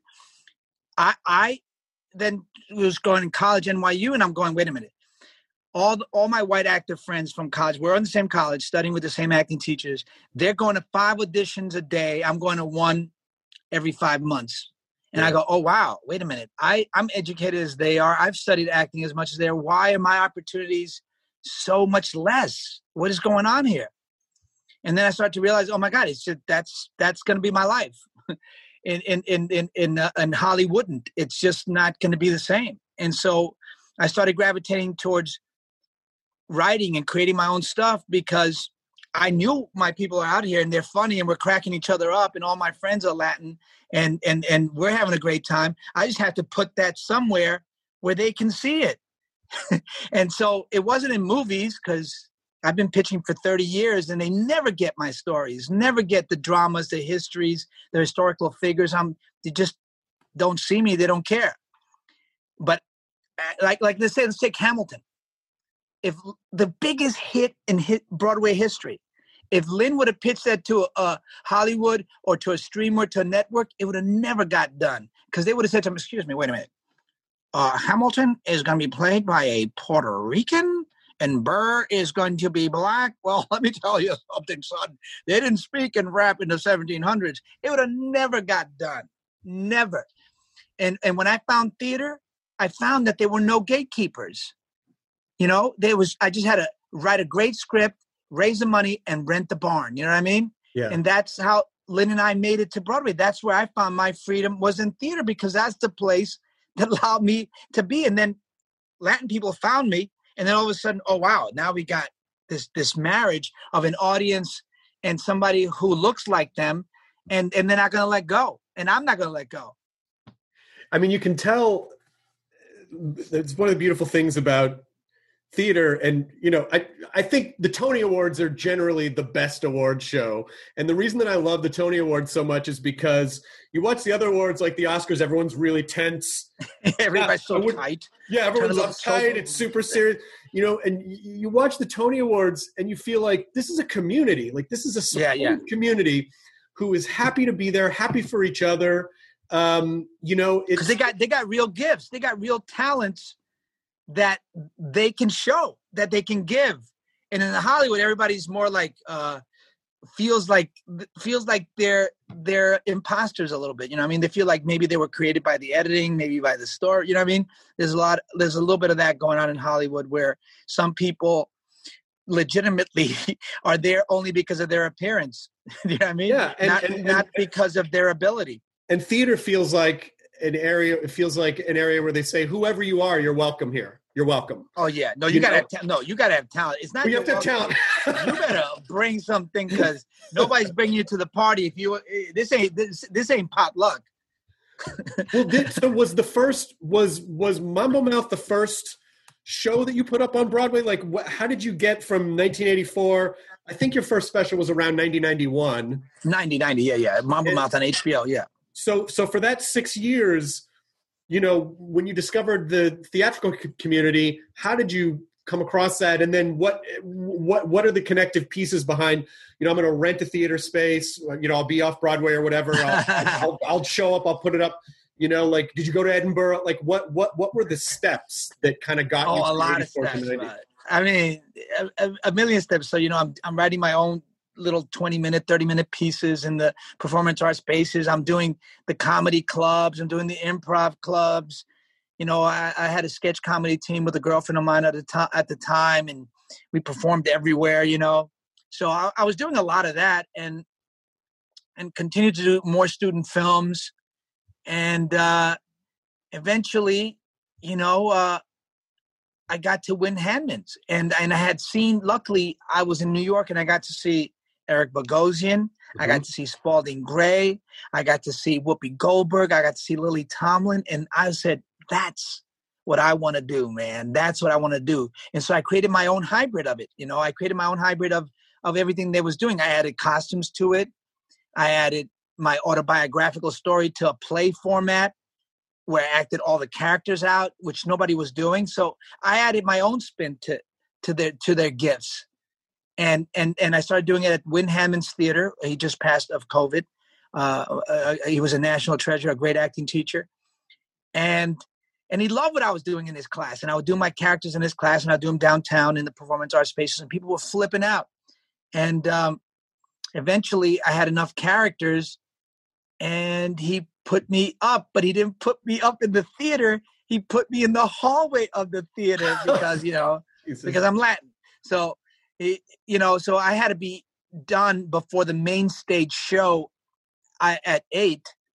S6: I, I then was going to college, N Y U, and I'm going, wait a minute. All the, all my white actor friends from college, we're on the same college, studying with the same acting teachers. They're going to five auditions a day. I'm going to one every five months. And yeah. I go, oh, wow, wait a minute. I, I'm educated as they are. I've studied acting as much as they are. Why are my opportunities so much less? What is going on here? And then I start to realize, oh, my God, it's just, that's that's going to be my life. in in in in in, uh, in Hollywood wouldn't. It's just not going to be the same. And so I started gravitating towards writing and creating my own stuff because I knew my people are out here and they're funny and we're cracking each other up and all my friends are Latin and and and we're having a great time. I just have to put that somewhere where they can see it. And so it wasn't in movies because I've been pitching for thirty years and they never get my stories, never get the dramas, the histories, the historical figures. I'm, they just don't see me. They don't care. But like, like let's say, let's take Hamilton. If the biggest hit in hit Broadway history, if Lin would have pitched that to a, a Hollywood or to a streamer, to a network, it would have never got done because they would have said to him, excuse me, wait a minute. Uh, Hamilton is going to be played by a Puerto Rican and Burr is going to be black. Well, let me tell you something, son. They didn't speak and rap in the seventeen hundreds. It would have never got done. Never. And and when I found theater, I found that there were no gatekeepers. You know, there was, I just had to write a great script, raise the money, and rent the barn. You know what I mean?
S4: Yeah.
S6: And that's how Lin and I made it to Broadway. That's where I found my freedom was in theater because that's the place that allowed me to be. And then Latin people found me. And then all of a sudden, oh, wow, now we got this this marriage of an audience and somebody who looks like them. And, and they're not going to let go. And I'm not going to let go.
S4: I mean, you can tell it's one of the beautiful things about theater. And, you know, I, I think the Tony Awards are generally the best award show. And the reason that I love the Tony Awards so much is because you watch the other awards like the Oscars, everyone's really tense.
S6: Everybody's
S4: yeah,
S6: so tight.
S4: Yeah, everyone's uptight. It's super serious. You know, and you watch the Tony Awards and you feel like this is a community. Like this is a supportive yeah, yeah. community who is happy to be there, happy for each other. Um, you know,
S6: because they got they got real gifts. They got real talents that they can show, that they can give. And in Hollywood, everybody's more like uh, feels like feels like they're they're imposters a little bit. You know what I mean? They feel like maybe they were created by the editing, maybe by the story. You know what I mean? There's a lot. There's a little bit of that going on in Hollywood where some people legitimately are there only because of their appearance. You know what I mean?
S4: Yeah, and,
S6: not,
S4: and, and,
S6: not because of their ability.
S4: And theater feels like an area. It feels like an area where they say, "Whoever you are, you're welcome here. You're welcome."
S6: Oh yeah, no, you, you gotta have ta- no, you gotta have talent. It's not
S4: well, you have to have talent.
S6: You better bring something because nobody's bringing you to the party if you. This ain't this this ain't potluck.
S4: Well, this, so was the first was was Mambo Mouth the first show that you put up on Broadway? Like, wh- how did you get from nineteen eighty-four? I think your first special was around nineteen ninety-one.
S6: ninety ninety, yeah, yeah. Mambo and, Mouth on H B O, yeah.
S4: So, so for that six years, you know, when you discovered the theatrical c- community, how did you come across that? And then what, what, what are the connective pieces behind, you know, I'm going to rent a theater space, you know, I'll be off Broadway or whatever. I'll, I'll, I'll show up, I'll put it up, you know, like, did you go to Edinburgh? Like what, what, what were the steps that kind of got
S6: oh,
S4: you?
S6: Oh, a lot of steps. I mean, a, a million steps. So, you know, I'm, I'm writing my own little twenty minute, thirty minute pieces in the performance art spaces. I'm doing the comedy clubs. I'm doing the improv clubs. You know, I, I had a sketch comedy team with a girlfriend of mine at the time, at the time, and we performed everywhere, you know. So I, I was doing a lot of that and, and continued to do more student films. And uh, eventually, you know, uh, I got to win Handmans. And, and I had seen, luckily, I was in New York and I got to see Eric Bogosian. Mm-hmm. I got to see Spalding Gray. I got to see Whoopi Goldberg. I got to see Lily Tomlin. And I said, that's what I want to do, man. That's what I want to do. And so I created my own hybrid of it. You know, I created my own hybrid of, of everything they was doing. I added costumes to it. I added my autobiographical story to a play format where I acted all the characters out, which nobody was doing. So I added my own spin to, to their, to their gifts. And, and, and I started doing it at Win Hammond's Theater. He just passed of COVID. Uh, uh, he was a national treasure, a great acting teacher. And, and he loved what I was doing in his class. And I would do my characters in his class and I'd do them downtown in the performance art spaces and people were flipping out. And um, eventually I had enough characters and he put me up, but he didn't put me up in the theater. He put me in the hallway of the theater because, you know, because I'm Latin. So, it, you know, so I had to be done before the main stage show I, at eight.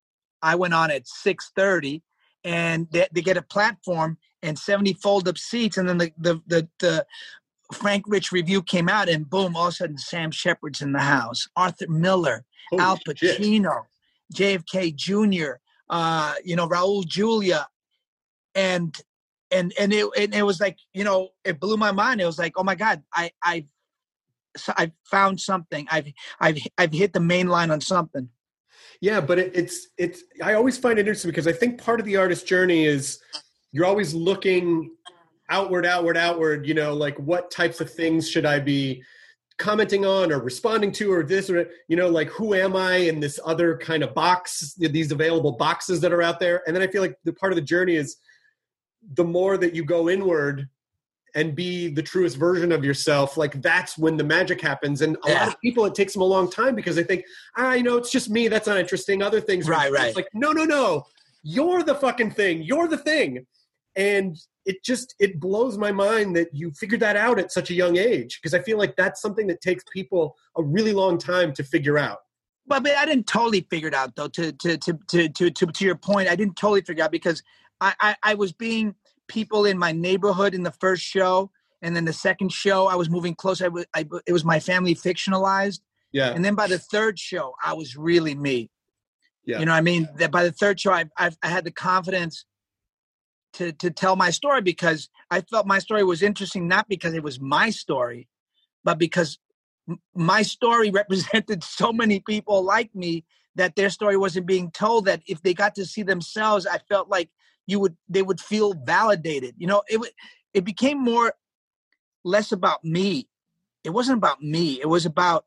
S6: I went on at six thirty, and they, they get a platform and seventy fold-up seats, and then the the the, the Frank Rich review came out, and boom, all of a sudden Sam Shepard's in the house, Arthur Miller,
S4: Holy
S6: Al Pacino, shit. J F K Junior, uh, you know, Raul Julia, and and and it and it was like, you know, it blew my mind. It was like, oh my God, I I I found something. I've I've I've hit the main line on something.
S4: Yeah, but it, it's it's. I always find it interesting because I think part of the artist journey is you're always looking outward, outward, outward, you know, like what types of things should I be commenting on or responding to, or this, or, you know, like who am I in this other kind of box, these available boxes that are out there. And then I feel like the part of the journey is the more that you go inward and be the truest version of yourself, like that's when the magic happens. And a yeah. lot of people, it takes them a long time because they think, ah, you know, it's just me. That's not interesting. Other things.
S6: Right,
S4: are
S6: right.
S4: It's like, no, no, no. You're the fucking thing. You're the thing. And it just, it blows my mind that you figured that out at such a young age. Because I feel like that's something that takes people a really long time to figure out.
S6: But, but I didn't totally figure it out, though. To to to to to to, to your point, I didn't totally figure it out because I, I, I was being people in my neighborhood in the first show. And then the second show, I was moving closer. I was, I, it was my family fictionalized.
S4: Yeah.
S6: And then by the third show, I was really me.
S4: Yeah.
S6: You know what I mean? That by the third show, I, I, I had the confidence to to tell my story because I felt my story was interesting, not because it was my story, but because m- my story represented so many people like me that their story wasn't being told, that if they got to see themselves, I felt like you would they would feel validated. You know, it it became more less about me. It wasn't about me. It was about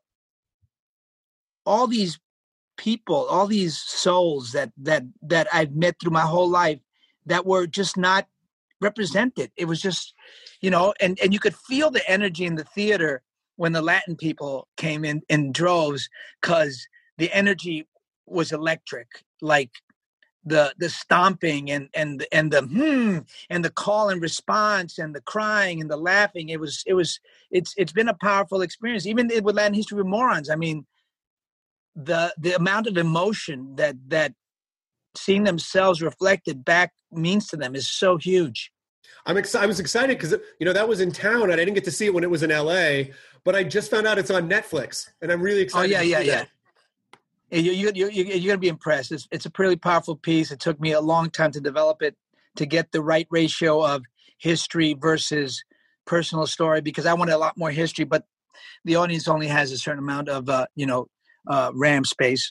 S6: all these people, all these souls that that that I've met through my whole life that were just not represented. It was just, you know, and, and you could feel the energy in the theater when the Latin people came in in droves, because the energy was electric, like the the stomping and and and the hmm and the call and response and the crying and the laughing. It was it was it's it's been a powerful experience, even with Latin History with Morons. I mean, the the amount of emotion that that seeing themselves reflected back means to them is so huge.
S4: I'm ex- I was excited because, you know, that was in town and I didn't get to see it when it was in L A, but I just found out it's on Netflix and I'm really excited.
S6: Oh, yeah,
S4: to
S6: yeah,
S4: see
S6: yeah.
S4: that.
S6: You, you, you, you, you're going to be impressed. It's, it's a pretty powerful piece. It took me a long time to develop it, to get the right ratio of history versus personal story, because I wanted a lot more history, but the audience only has a certain amount of, uh, you know, uh, RAM space.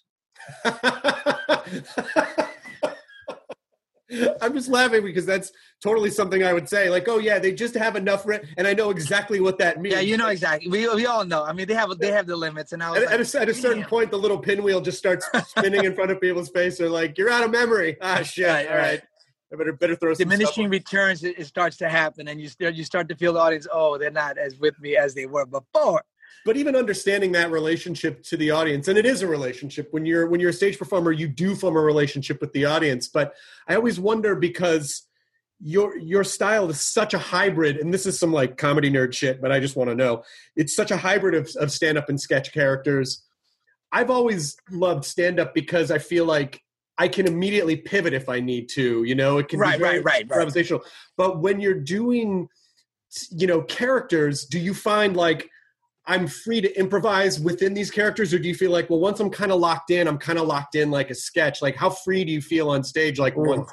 S4: I'm just laughing because that's totally something I would say. Like, oh yeah, they just have enough, re-, and I know exactly what that means.
S6: Yeah, you know exactly. We we all know. I mean, they have they have the limits, and I was
S4: at,
S6: like,
S4: at, a, at a certain
S6: damn.
S4: point, the little pinwheel just starts spinning in front of people's face. They're like, "You're out of memory." Ah, shit.
S6: Right,
S4: all right, I better better throw some
S6: diminishing
S4: stuff on.
S6: returns. It, it starts to happen, and you start you start to feel the audience. Oh, they're not as with me as they were before.
S4: But even understanding that relationship to the audience, and it is a relationship. When you're when you're a stage performer, you do form a relationship with the audience. But I always wonder, because your your style is such a hybrid, and this is some like comedy nerd shit, but I just want to know. It's such a hybrid of, of stand-up and sketch characters. I've always loved stand-up because I feel like I can immediately pivot if I need to. You know, it can
S6: right,
S4: be very
S6: right, right,
S4: improvisational. Right. But when you're doing, you know, characters, do you find like I'm free to improvise within these characters, or do you feel like, well, once I'm kind of locked in, I'm kind of locked in like a sketch? Like, how free do you feel on stage? Like one.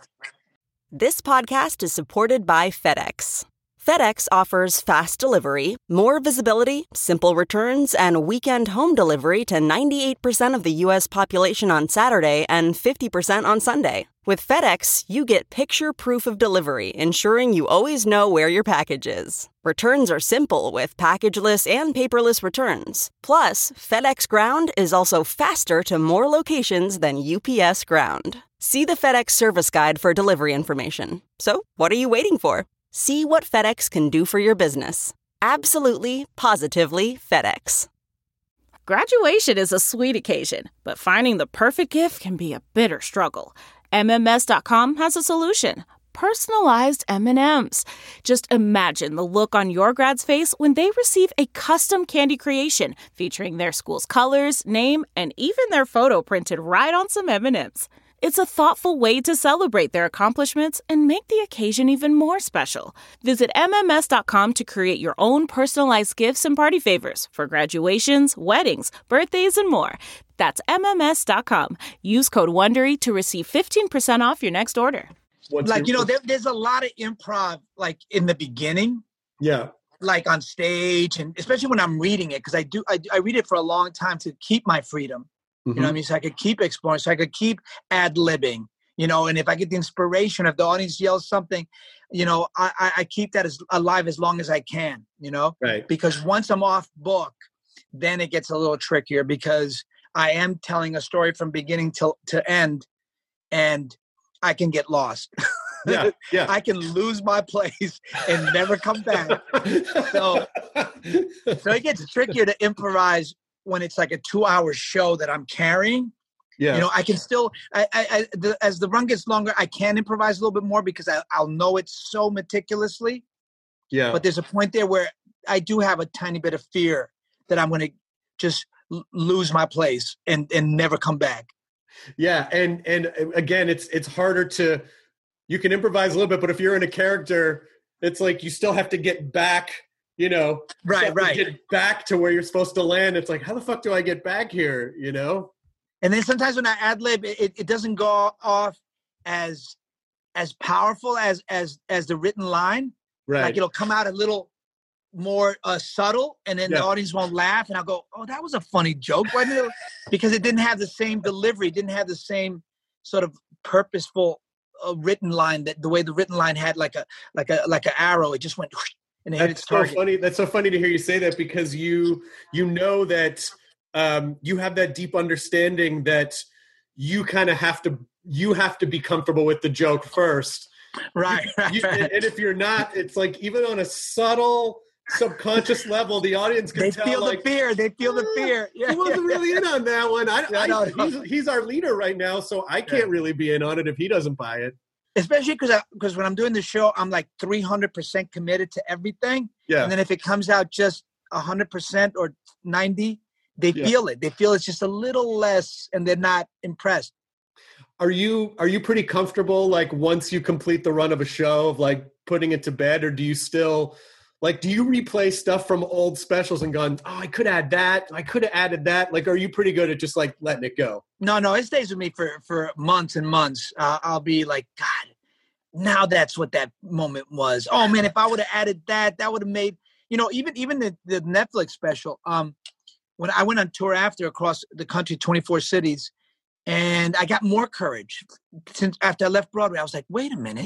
S9: This podcast is supported by FedEx. FedEx offers fast delivery, more visibility, simple returns, and weekend home delivery to ninety-eight percent of the U S population on Saturday and fifty percent on Sunday. With FedEx, you get picture proof of delivery, ensuring you always know where your package is. Returns are simple with packageless and paperless returns. Plus, FedEx Ground is also faster to more locations than U P S Ground. See the FedEx service guide for delivery information. So, what are you waiting for? See what FedEx can do for your business. Absolutely, positively FedEx.
S8: Graduation is a sweet occasion, but finding the perfect gift can be a bitter struggle. M M S dot com has a solution. Personalized M and M's. Just imagine the look on your grad's face when they receive a custom candy creation featuring their school's colors, name, and even their photo printed right on some M and M's. It's a thoughtful way to celebrate their accomplishments and make the occasion even more special. Visit M M S dot com to create your own personalized gifts and party favors for graduations, weddings, birthdays, and more. That's M M S dot com. Use code WONDERY to receive fifteen percent off your next order.
S6: What's like, your, you know, there, there's a lot of improv, like, in the beginning.
S4: Yeah.
S6: Like, on stage, and especially when I'm reading it, because I do, I, I read it for a long time to keep my freedom. Mm-hmm. You know what I mean? So I could keep exploring, so I could keep ad-libbing, you know, and if I get the inspiration, if the audience yells something, you know, I, I, I keep that as alive as long as I can, you know?
S4: Right.
S6: Because once I'm off book, then it gets a little trickier because I am telling a story from beginning to, to end, and I can get lost.
S4: Yeah, yeah.
S6: I can lose my place and never come back. So, so it gets trickier to improvise when it's like a two-hour show that I'm carrying. Yeah. You know, I can still, I, I, I the, as the run gets longer, I can improvise a little bit more because I, I'll know it so meticulously.
S4: Yeah.
S6: But there's a point there where I do have a tiny bit of fear that I'm going to just l- lose my place and, and never come back.
S4: Yeah. And, and again, it's, it's harder to, you can improvise a little bit, but if you're in a character, it's like you still have to get back, you know,
S6: right, right.
S4: get back to where you're supposed to land. It's like, how the fuck do I get back here? You know?
S6: And then sometimes when I ad lib, it, it doesn't go off as as powerful as as as the written line.
S4: Right.
S6: Like it'll come out a little more uh, subtle, and then
S4: yeah.
S6: the audience won't laugh, and I'll go, "Oh, that was a funny joke," wasn't it? Because it didn't have the same delivery, didn't have the same sort of purposeful uh, written line that the way the written line had like a like a like an arrow. It just went whoosh, and it hit its target.
S4: So funny. That's so funny to hear you say that because you you know that. Um, you have that deep understanding that you kind of have to you have to be comfortable with the joke first,
S6: right?
S4: You, you, and, and if you're not, it's like even on a subtle subconscious level, the audience can
S6: they
S4: tell.
S6: Feel
S4: like,
S6: the fear. They feel the fear. Yeah,
S4: he wasn't really in on that one. I,
S6: yeah,
S4: I,
S6: no, no.
S4: He's, he's our leader right now, so I can't
S6: yeah.
S4: really be in on it if he doesn't buy it.
S6: Especially because because when I'm doing the show, I'm like three hundred percent committed to everything.
S4: Yeah,
S6: and then if it comes out just one hundred percent or ninety. They
S4: yeah.
S6: feel it. They feel it's just a little less, and they're not impressed.
S4: Are you are you pretty comfortable, like, once you complete the run of a show, of, like, putting it to bed, or do you still, like, do you replay stuff from old specials and gone, oh, I could add that, I could have added that? Like, are you pretty good at just, like, letting it go?
S6: No, no, it stays with me for, for months and months. Uh, I'll be like, God, now that's what that moment was. Oh, man, if I would have added that, that would have made, you know, even even the, the Netflix special, um, when I went on tour after across the country, twenty-four cities, and I got more courage since after I left Broadway. I was like, wait a minute,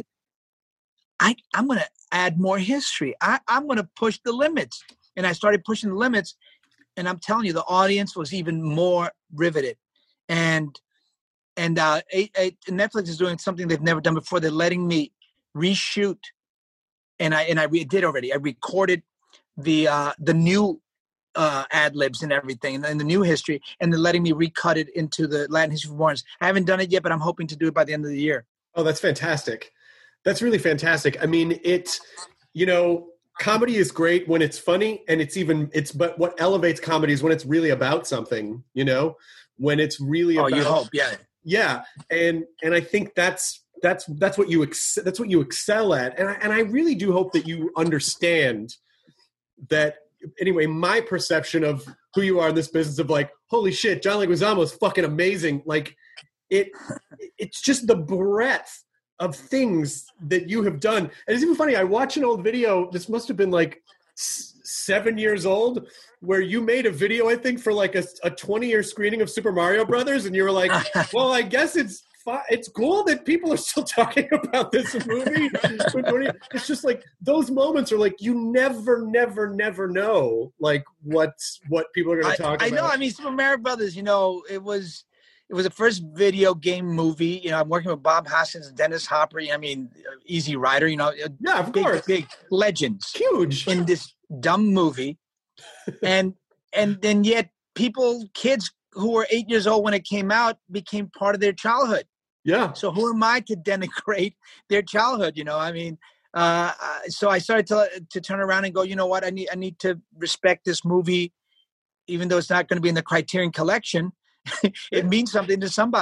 S6: I, I'm going to add more history. I, I'm going to push the limits. And I started pushing the limits, and I'm telling you, the audience was even more riveted. And and uh, a, a, Netflix is doing something they've never done before. They're letting me reshoot, and I and I re- did already. I recorded the uh, the new Uh, ad libs and everything, and, and the new history, and they're letting me recut it into the Latin History for Morons. I haven't done it yet, but I'm hoping to do it by the end of the year.
S4: Oh, that's fantastic. That's really fantastic. I mean, it's, you know, comedy is great when it's funny, and it's even, it's, but what elevates comedy is when it's really about something, you know, when it's really
S6: oh,
S4: about.
S6: You hope, yeah.
S4: Yeah. And, and I think that's, that's, that's what you, ex- that's what you excel at. And I, and I really do hope that you understand that. Anyway, my perception of who you are in this business of, like, holy shit, John Leguizamo is fucking amazing. Like, it, it's just the breadth of things that you have done. And it's even funny. I watched an old video. This must have been like s- seven years old, where you made a video, I think, for like a, a twenty year screening of Super Mario Brothers. And you were like, well, I guess it's, it's cool that people are still talking about this movie. It's just like those moments are like, you never, never, never know, like, what's what people are going to talk
S6: I,
S4: about.
S6: I know. I mean, Super Mario Brothers, you know, it was it was the first video game movie. You know, I'm working with Bob Hoskins and Dennis Hopper. I mean, Easy Rider, you know.
S4: Yeah, of
S6: big,
S4: course.
S6: Big legends.
S4: Huge.
S6: In this dumb movie. and and then yet people, kids who were eight years old when it came out, became part of their childhood.
S4: Yeah.
S6: So who am I to denigrate their childhood? You know, I mean, uh, so I started to to turn around and go, you know what? I need I need to respect this movie, even though it's not going to be in the Criterion Collection. It means something to somebody.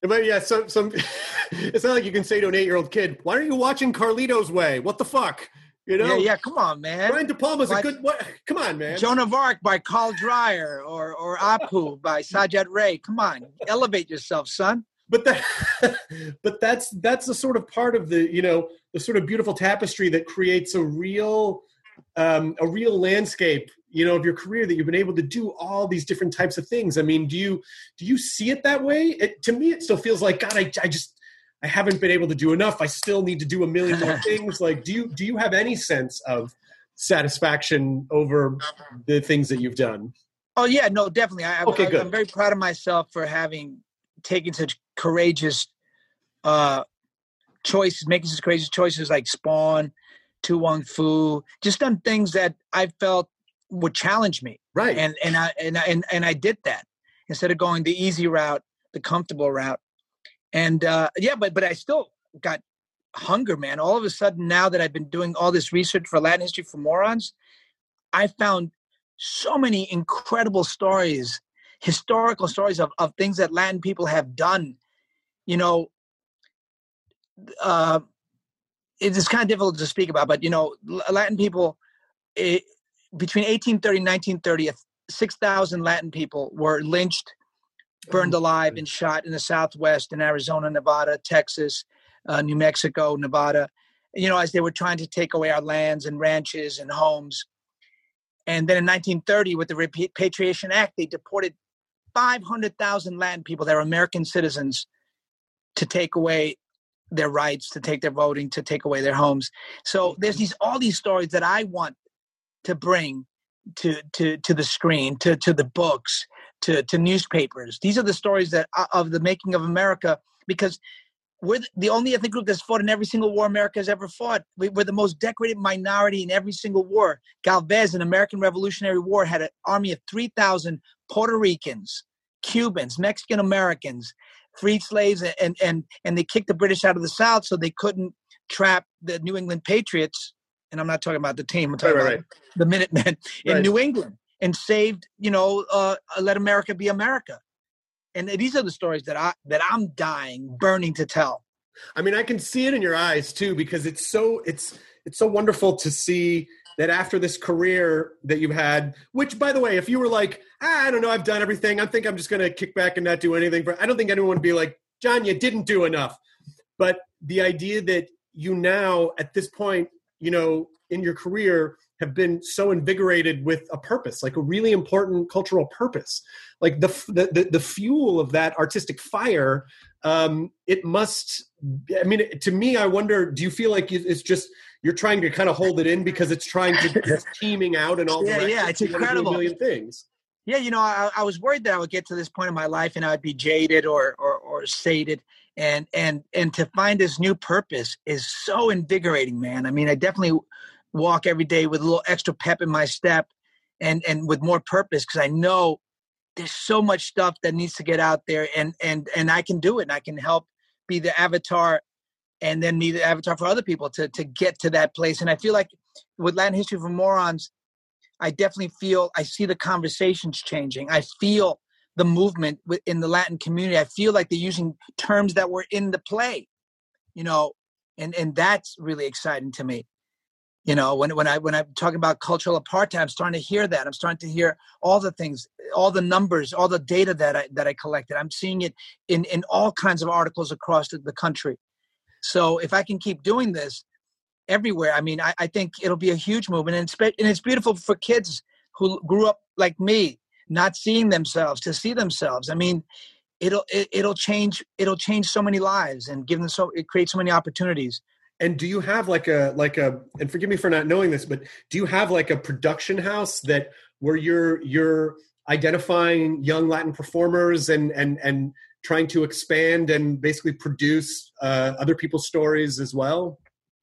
S4: But yeah, some some. It's not like you can say to an eight-year-old kid, "Why aren't you watching Carlito's Way?" What the fuck, you know?
S6: Yeah, yeah. Come on, man.
S4: Brian De Palma's
S6: like,
S4: a good. What? Come on, man.
S6: Joan of Arc by Carl Dreyer or or Apu by Sajad Ray. Come on, elevate yourself, son.
S4: But that, but that's that's the sort of part of the you know the sort of beautiful tapestry that creates a real um, a real landscape. You know, of your career, that you've been able to do all these different types of things. I mean, do you do you see it that way? It, to me, it still feels like, God, I, I just I haven't been able to do enough. I still need to do a million more things. Like, do you do you have any sense of satisfaction over the things that you've done?
S6: Oh yeah, no, definitely. I,
S4: okay,
S6: I,
S4: good.
S6: I'm very proud of myself for having taken such courageous uh, choices, making such courageous choices like Spawn, Tu Wong Fu, just done things that I felt would challenge me.
S4: Right.
S6: And and I and and and I did that instead of going the easy route, the comfortable route. And uh, yeah, but but I still got hunger, man. All of a sudden, now that I've been doing all this research for Latin History for Morons, I found so many incredible stories, historical stories of, of things that Latin people have done. You know, uh, it's kind of difficult to speak about, but you know, Latin people, it, between eighteen thirty and nineteen thirty, six thousand Latin people were lynched, burned alive, and shot in the Southwest, in Arizona, Nevada, Texas, uh, New Mexico, Nevada, you know, as they were trying to take away our lands and ranches and homes. And then in nineteen thirty, with the Repatriation Act, they deported five hundred thousand Latin people that were American citizens to take away their rights, to take their voting, to take away their homes. So there's these all these stories that I want to bring to to to the screen, to to the books, to to newspapers. These are the stories that of the making of America, because we're the only ethnic group that's fought in every single war America has ever fought. We, we're the most decorated minority in every single war. Galvez, in American Revolutionary War, had an army of three thousand Puerto Ricans, Cubans, Mexican Americans, freed slaves, and and and they kicked the British out of the South so they couldn't trap the New England Patriots. And I'm not talking about the team. I'm talking right, right, about right. the Minutemen in right. New England, and saved, you know, uh, let America be America. And these are the stories that I that I'm dying, burning to tell.
S4: I mean, I can see it in your eyes too, because it's so it's it's so wonderful to see that after this career that you've had. Which, by the way, if you were like, ah, I don't know, I've done everything, I think I'm just going to kick back and not do anything. But I don't think anyone would be like, John, you didn't do enough. But the idea that you now, at this point, you know, in your career, have been so invigorated with a purpose, like a really important cultural purpose, like the the the, the fuel of that artistic fire. Um, it must. I mean, to me, I wonder. Do you feel like it's just you're trying to kind of hold it in because it's trying to it's teaming out and all?
S6: Yeah,
S4: directions,
S6: yeah, it's incredible.
S4: A million things.
S6: Yeah, you know, I, I was worried that I would get to this point in my life and I'd be jaded or or, or sated, and and and to find this new purpose is so invigorating, man. I mean, I definitely walk every day with a little extra pep in my step and, and with more purpose, because I know there's so much stuff that needs to get out there, and, and, and I can do it, and I can help be the avatar and then be the avatar for other people to, to get to that place. And I feel like with Latin History for Morons, I definitely feel, I see the conversations changing. I feel the movement in the Latin community. I feel like they're using terms that were in the play, you know, and, and that's really exciting to me. You know, when when I when I'm talking about cultural apartheid, I'm starting to hear that. I'm starting to hear all the things, all the numbers, all the data that I that I collected. I'm seeing it in, in all kinds of articles across the, the country. So if I can keep doing this everywhere, I mean, I, I think it'll be a huge movement. And it's, and it's beautiful for kids who grew up like me, not seeing themselves, to see themselves. I mean, it'll it, it'll change it'll change so many lives and give them so it creates so many opportunities.
S4: And do you have like a, like a, and forgive me for not knowing this, but do you have like a production house that where you're, you're identifying young Latin performers and, and, and trying to expand and basically produce uh, other people's stories as well?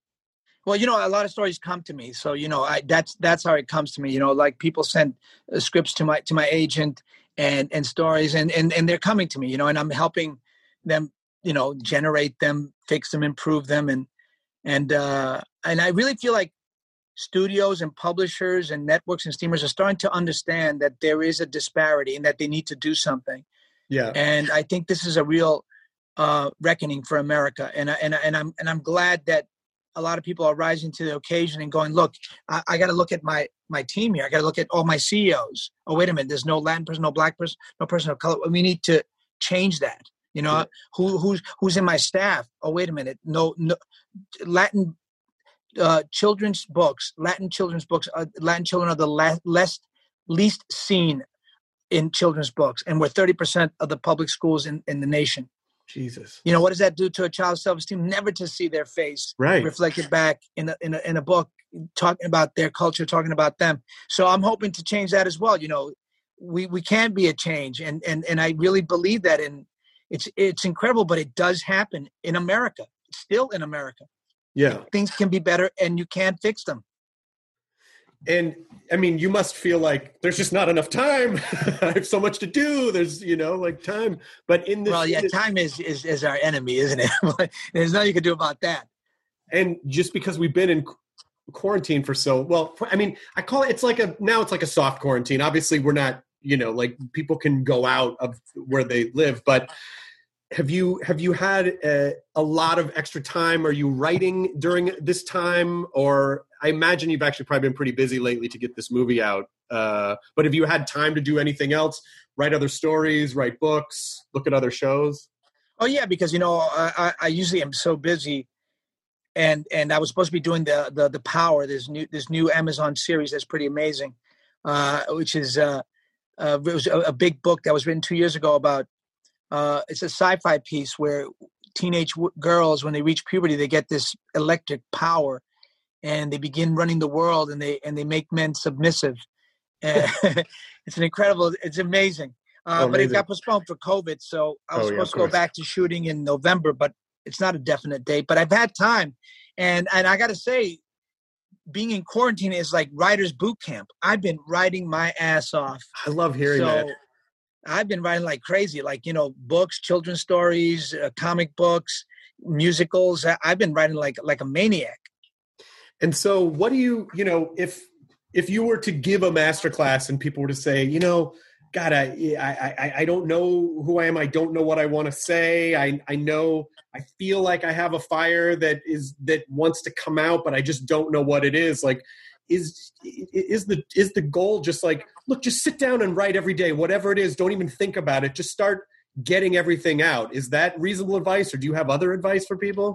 S6: Well, you know, a lot of stories come to me. So, you know, I, that's, that's how it comes to me, you know, like people send uh, scripts to my, to my agent and, and stories and, and, and they're coming to me, you know, and I'm helping them, you know, generate them, fix them, improve them. And, And uh, and I really feel like studios and publishers and networks and streamers are starting to understand that there is a disparity and that they need to do something.
S4: Yeah.
S6: And I think this is a real uh, reckoning for America. And, I, and, I, and, I'm, and I'm glad that a lot of people are rising to the occasion and going, look, I, I got to look at my, my team here. I got to look at all my C E Os. Oh, wait a minute. There's no Latin person, no black person, no person of color. We need to change that. You know, yeah. who, who's, who's in my staff? Oh, wait a minute. No, no Latin uh, children's books, Latin children's books, uh, Latin children are the la- less, least seen in children's books. And we're thirty percent of the public schools in, in the nation.
S4: Jesus.
S6: You know, what does that do to a child's self-esteem? Never to see their face
S4: right.
S6: reflected back in a, in a, in a book talking about their culture, talking about them. So I'm hoping to change that as well. You know, we, we can be a change. And, and, and I really believe that. And it's, it's incredible, but it does happen in America. It's still in America.
S4: Yeah.
S6: Things can be better and you can't fix them.
S4: And I mean, you must feel like there's just not enough time. I have so much to do. There's, you know, like time. But in this,
S6: well, yeah, time is, is is our enemy, isn't it? There's nothing you can do about that.
S4: And just because we've been in quarantine for so well, I mean, I call it. It's like a now it's like a soft quarantine. Obviously, we're not, you know, like people can go out of where they live, but. Have you have you had a, a lot of extra time? Are you writing during this time? Or I imagine you've actually probably been pretty busy lately to get this movie out. Uh, but have you had time to do anything else? Write other stories, write books, look at other shows?
S6: Oh, yeah, because, you know, I, I usually am so busy. And and I was supposed to be doing the the, the Power, this new this new Amazon series that's pretty amazing, uh, which is uh, uh, it was a, a big book that was written two years ago about Uh, it's a sci-fi piece where teenage w- girls, when they reach puberty, they get this electric power, and they begin running the world, and they and they make men submissive. Uh, it's an incredible, it's amazing. Uh, oh, amazing. But it got postponed for COVID, so I was oh, supposed yeah, to go back to shooting in November, but it's not a definite date. But I've had time, and and I got to say, being in quarantine is like writer's boot camp. I've been writing my ass off.
S4: I love hearing
S6: so,
S4: that.
S6: I've been writing like crazy, like, you know, books, children's stories, uh, comic books, musicals. I've been writing like like a maniac.
S4: And so what do you, you know, if if you were to give a masterclass and people were to say, you know, God, I I I don't know who I am. I don't know what I want to say. I I know I feel like I have a fire that is that wants to come out, but I just don't know what it is. Like, Is is the is the goal just like, look, just sit down and write every day, whatever it is, don't even think about it. Just start getting everything out. Is that reasonable advice, or do you have other advice for people?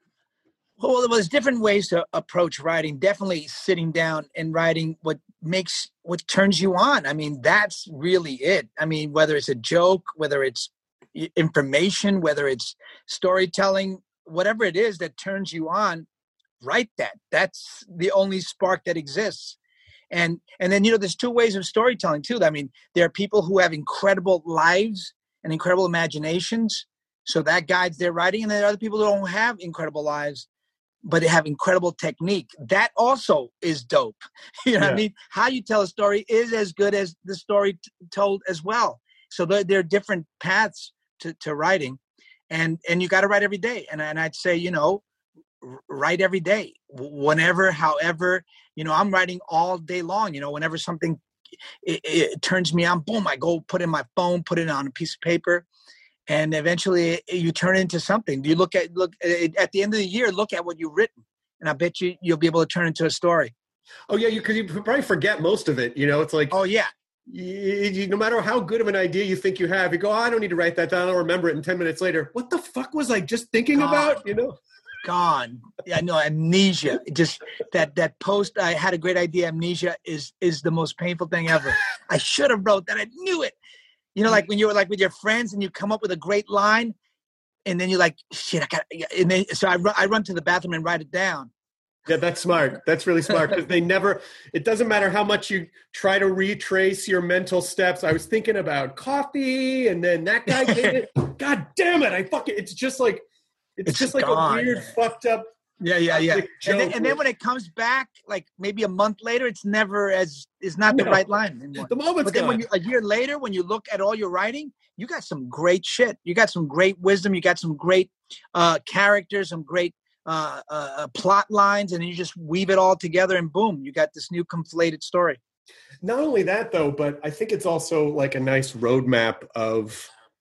S6: Well, there's different ways to approach writing. Definitely sitting down and writing what makes, what turns you on. I mean, that's really it. I mean, whether it's a joke, whether it's information, whether it's storytelling, whatever it is that turns you on, write that. That's the only spark that exists. And and then, you know, there's two ways of storytelling too. I mean, there are people who have incredible lives and incredible imaginations, so that guides their writing. And there are other people who don't have incredible lives, but they have incredible technique. That also is dope. You know yeah. what I mean? How you tell a story is as good as the story t- told as well. So there, there are different paths to, to writing, and and you got to write every day. And and I'd say, you know, write every day, whenever, however, you know, I'm writing all day long. You know, whenever something it, it turns me on, boom, I go put it in my phone, put it on a piece of paper, and eventually you turn it into something. You look at look at the end of the year, look at what you've written, and I bet you you'll be able to turn it into a story.
S4: Oh yeah, you because you probably forget most of it. You know, it's like,
S6: oh yeah.
S4: You, you, no matter how good of an idea you think you have, you go, oh, I don't need to write that down. I'll remember it. And ten minutes later, what the fuck was I just thinking God. about? You know.
S6: Gone. Yeah, no, amnesia. Just that that post, I had a great idea. Amnesia is is the most painful thing ever. I should have wrote that. I knew it. You know, like when you're like with your friends and you come up with a great line, and then you're like, shit, I got. And then so I run, I run to the bathroom and write it down.
S4: Yeah, that's smart. That's really smart because they never. It doesn't matter how much you try to retrace your mental steps. I was thinking about coffee, and then that guy did it. God damn it! I fucking. It's just like. It's, it's just like gone. a weird, fucked up.
S6: Yeah, yeah, yeah. And then, and then when it comes back, like maybe a month later, it's never as, it's not the no. right line anymore.
S4: The moment's
S6: But then
S4: gone.
S6: when you, a year later, when you look at all your writing, you got some great shit. You got some great wisdom. You got some great uh, characters, some great uh, uh, plot lines, and you just weave it all together and boom, you got this new conflated story.
S4: Not only that, though, but I think it's also like a nice roadmap of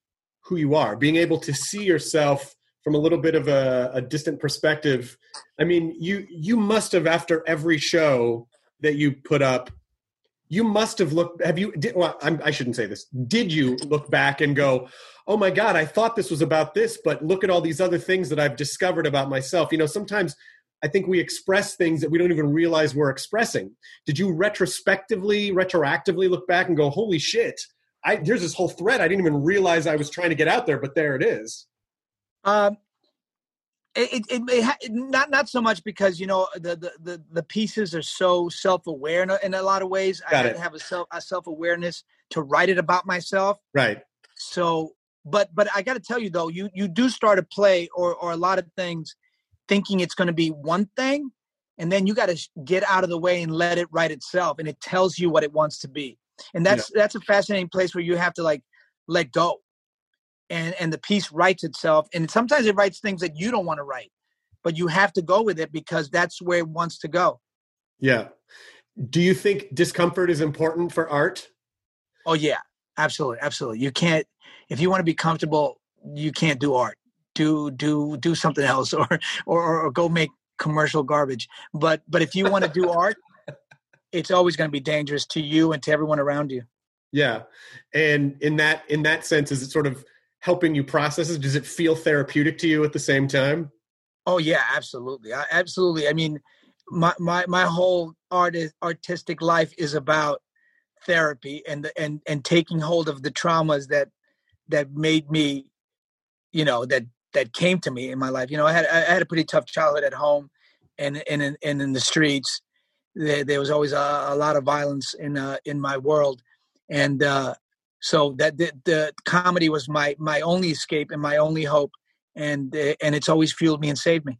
S4: who you are, being able to see yourself from a little bit of a, a distant perspective. I mean, you you must have, after every show that you put up, you must have looked, have you, did, well, I'm, I shouldn't say this. Did you look back and go, oh my God, I thought this was about this, but look at all these other things that I've discovered about myself. You know, sometimes I think we express things that we don't even realize we're expressing. Did you retrospectively, retroactively look back and go, holy shit, I, there's this whole thread I didn't even realize I was trying to get out there, but there it is.
S6: Um, it, it, it ha- not not so much because, you know, the, the, the, the pieces are so self-aware in a, in a lot of ways.
S4: Got
S6: I had
S4: it.
S6: to have a self a self-awareness to write it about myself.
S4: Right.
S6: So, but but I got to tell you though, you you do start a play or or a lot of things thinking it's going to be one thing, and then you got to get out of the way and let it write itself, and it tells you what it wants to be. And that's yeah. that's a fascinating place where you have to like let go. And and the piece writes itself. And sometimes it writes things that you don't want to write, but you have to go with it because that's where it wants to go.
S4: Yeah. Do you think discomfort is important for art?
S6: Oh, yeah, absolutely. Absolutely. You can't, if you want to be comfortable, you can't do art. Do do do something else or or, or go make commercial garbage. But but if you want to do art, it's always going to be dangerous to you and to everyone around you.
S4: Yeah. And in that in that sense, is it sort of helping you process it? Does it feel therapeutic to you at the same time?
S6: Oh yeah, absolutely. I, absolutely. I mean, my, my, my whole art artistic life is about therapy and, and, and taking hold of the traumas that, that made me, you know, that, that came to me in my life. You know, I had, I had a pretty tough childhood at home and, and, and, and in the streets. There, there was always a, a lot of violence in, uh, in my world. And, uh, So that the, the comedy was my my only escape and my only hope, and uh, and it's always fueled me and saved me.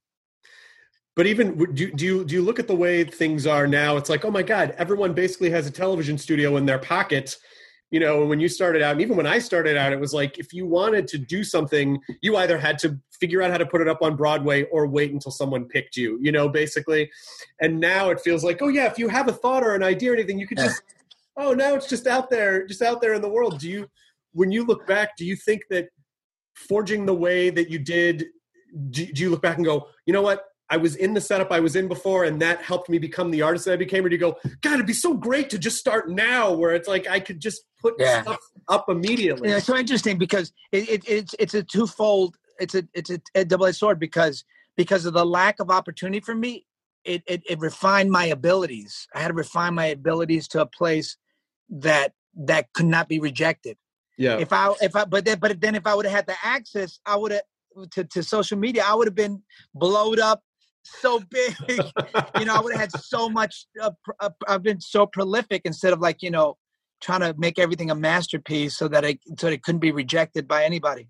S4: But even do do you do you look at the way things are now? It's like, oh my God, everyone basically has a television studio in their pocket. You know, when you started out, and even when I started out, it was like if you wanted to do something, you either had to figure out how to put it up on Broadway or wait until someone picked you. You know, basically. And now it feels like, oh yeah, if you have a thought or an idea or anything, you could just. Oh, now it's just out there, just out there in the world. Do you, when you look back, do you think that forging the way that you did, do, do you look back and go, you know what? I was in the setup I was in before, and that helped me become the artist that I became? Or do you go, God, it'd be so great to just start now, where it's like I could just put yeah. stuff up immediately?
S6: Yeah, it's so interesting because it, it, it's it's a twofold, it's a it's a, a double-edged sword because because of the lack of opportunity for me, it, it it refined my abilities. I had to refine my abilities to a place that that could not be rejected.
S4: Yeah.
S6: If I if I but then but then if I would have had the access, I would have to, to social media, I would have been blowed up so big. You know, I would have had so much. Uh, uh, I've been so prolific instead of like you know trying to make everything a masterpiece so that it so that it couldn't be rejected by anybody.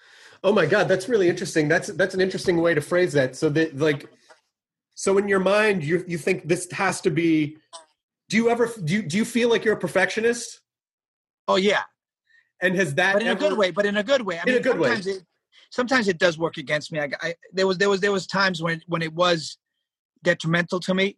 S4: Oh my God, that's really interesting. That's that's an interesting way to phrase that. So that like, so in your mind, you you think this has to be. Do you ever do you, do you feel like you're a perfectionist?
S6: Oh yeah,
S4: and has that?
S6: But in
S4: ever,
S6: a good way. But in a good way. I
S4: in
S6: mean,
S4: a good
S6: sometimes
S4: way.
S6: It, sometimes it does work against me. I, I there was there was there was times when when it was detrimental to me,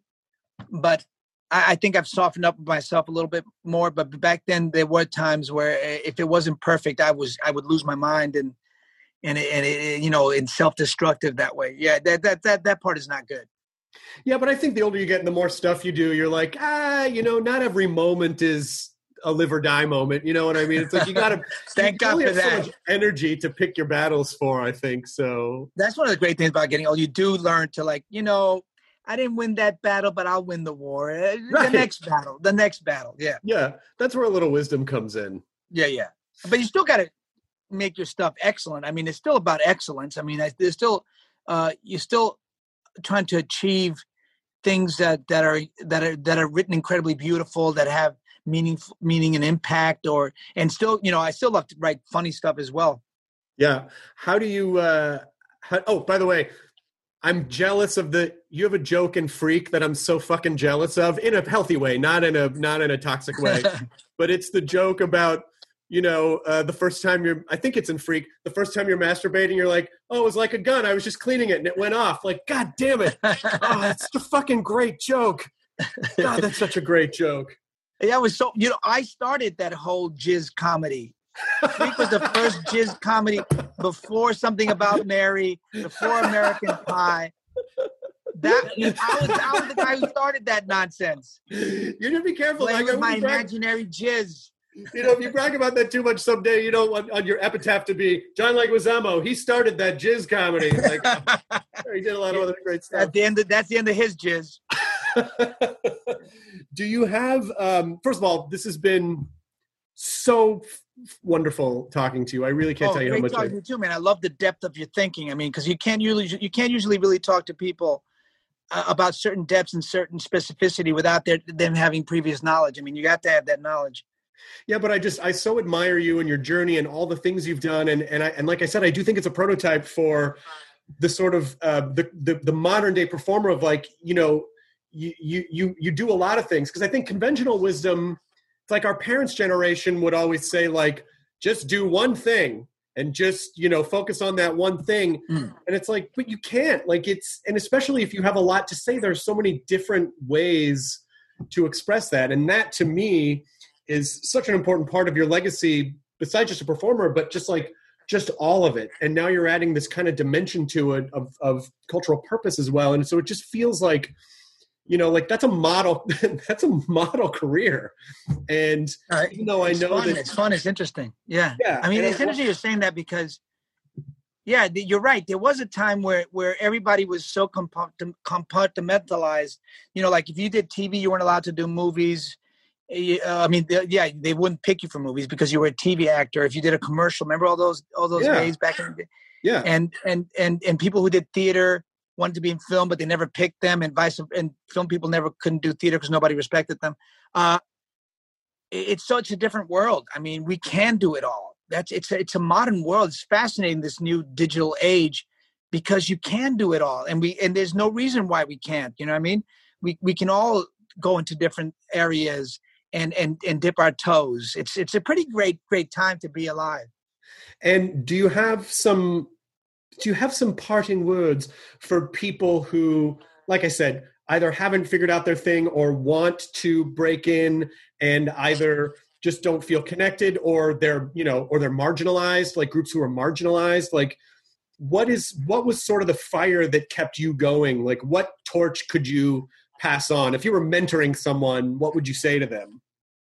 S6: but I, I think I've softened up myself a little bit more. But back then, there were times where if it wasn't perfect, I was I would lose my mind and and it, and it, you know, and self-destructive that way. Yeah, that that that that part is not good.
S4: Yeah, but I think the older you get and the more stuff you do, you're like, ah, you know, not every moment is a live or die moment. You know what I mean? It's like you got to
S6: thank God for that.
S4: So much energy to pick your battles for, I think. So
S6: that's one of the great things about getting old. You do learn to like, you know, I didn't win that battle, but I'll win the war. Right. The next battle, the next battle. Yeah.
S4: Yeah. That's where a little wisdom comes in.
S6: Yeah. Yeah. But you still got to make your stuff excellent. I mean, it's still about excellence. I mean, there's still, uh, you still, trying to achieve things that, that are that are that are written incredibly beautiful, that have meaning meaning and impact, or and still, you know, I still love to write funny stuff as well.
S4: Yeah. How do you? Uh, how, oh, by the way, I'm jealous of the. You have a joke in Freak that I'm so fucking jealous of in a healthy way, not in a not in a toxic way, but it's the joke about. You know, uh, the first time you're, I think it's in Freak, the first time you're masturbating, you're like, oh, it was like a gun. I was just cleaning it and it went off. Like, God damn it. Oh, that's such a fucking great joke. God, that's such a great joke.
S6: Yeah, it was so, you know, I started that whole jizz comedy Freak was the first jizz comedy before Something About Mary, before American Pie. That I was, I was the guy who started that nonsense.
S4: You're gonna be careful.
S6: Play
S4: Like,
S6: with my
S4: brag,
S6: imaginary jizz.
S4: You know, if you brag about that too much someday, you don't want on your epitaph to be John Leguizamo. He started that jizz comedy. Like, he did a lot of other great stuff.
S6: At the end, of, that's the end of his jizz.
S4: Do you have? Um, first of all, this has been so f- wonderful talking to you. I really can't
S6: oh,
S4: tell you how
S6: great
S4: much.
S6: talking
S4: I...
S6: to you too, man. I love the depth of your thinking. I mean, because you can't usually you can't usually really talk to people uh, about certain depths and certain specificity without their, them having previous knowledge. I mean, you have to have that knowledge.
S4: Yeah, but I just I so admire you and your journey and all the things you've done, and and I and like I said, I do think it's a prototype for the sort of uh, the, the the modern day performer of, like, you know, you you you you do a lot of things, because I think conventional wisdom, it's like our parents' generation would always say, like, just do one thing and just, you know, focus on that one thing, mm. and it's like, but you can't, like, it's, and especially if you have a lot to say, there's so many different ways to express that, and that to me is such an important part of your legacy, besides just a performer, but just like, just all of it. And now you're adding this kind of dimension to it of, of cultural purpose as well. And so it just feels like, you know, like that's a model, that's a model career. And uh, even though I know
S6: fun.
S4: that
S6: it's fun, it's interesting. Yeah.
S4: Yeah.
S6: I mean,
S4: and
S6: it's I, interesting you're saying that, because yeah, you're right. There was a time where, where everybody was so compartmentalized, you know, like if you did T V, you weren't allowed to do movies. I mean, yeah, they wouldn't pick you for movies because you were a T V actor. If you did a commercial, remember all those all those
S4: yeah.
S6: days back in the day?
S4: Yeah.
S6: And and and and people who did theater wanted to be in film, but they never picked them, and vice and film people never couldn't do theater because nobody respected them. Uh, it's such a different world. I mean, we can do it all. That's it's a, it's a modern world. It's fascinating, this new digital age, because you can do it all, and we and there's no reason why we can't. You know what I mean? We we can all go into different areas and and and dip our toes. It's it's a pretty great great time to be alive.
S4: And do you have some do you have some parting words for people who, like I said, either haven't figured out their thing or want to break in and either just don't feel connected, or they're, you know, or they're marginalized, like groups who are marginalized? Like, what is what was sort of the fire that kept you going? Like, what torch could you pass on? If you were mentoring someone, what would you say to them?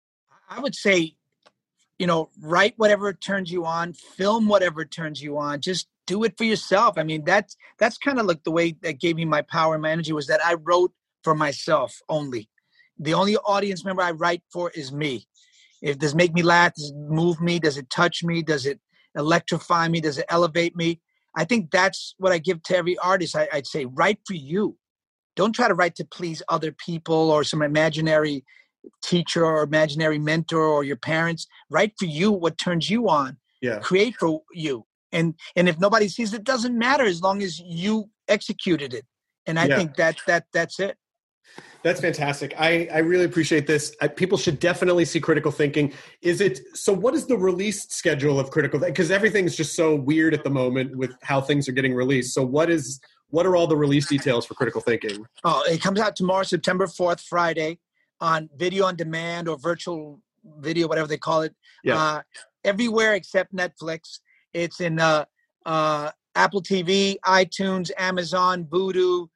S6: I would say, you know, write whatever turns you on, film whatever turns you on, just do it for yourself. I mean, that's, that's kind of like the way that gave me my power and my energy, was that I wrote for myself only. The only audience member I write for is me. If does it make me laugh, does it move me, does it touch me, does it electrify me, does it elevate me? I think that's what I give to every artist. I, I'd say, write for you. Don't try to write to please other people or some imaginary teacher or imaginary mentor or your parents. Write for you what turns you on.
S4: Yeah.
S6: Create for you. And and if nobody sees it, doesn't matter, as long as you executed it. And I
S4: yeah.
S6: think that that that's it.
S4: That's fantastic. I, I really appreciate this. I, people should definitely see Critical Thinking. Is it so? What is the release schedule of Critical Thinking? Because everything's just so weird at the moment with how things are getting released. So what is what are all the release details for Critical Thinking?
S6: Oh, it comes out tomorrow, September fourth, Friday, on video on demand or virtual video, whatever they call it.
S4: Yeah.
S6: Uh, everywhere except Netflix. It's in uh, uh, Apple T V, iTunes, Amazon, Vudu.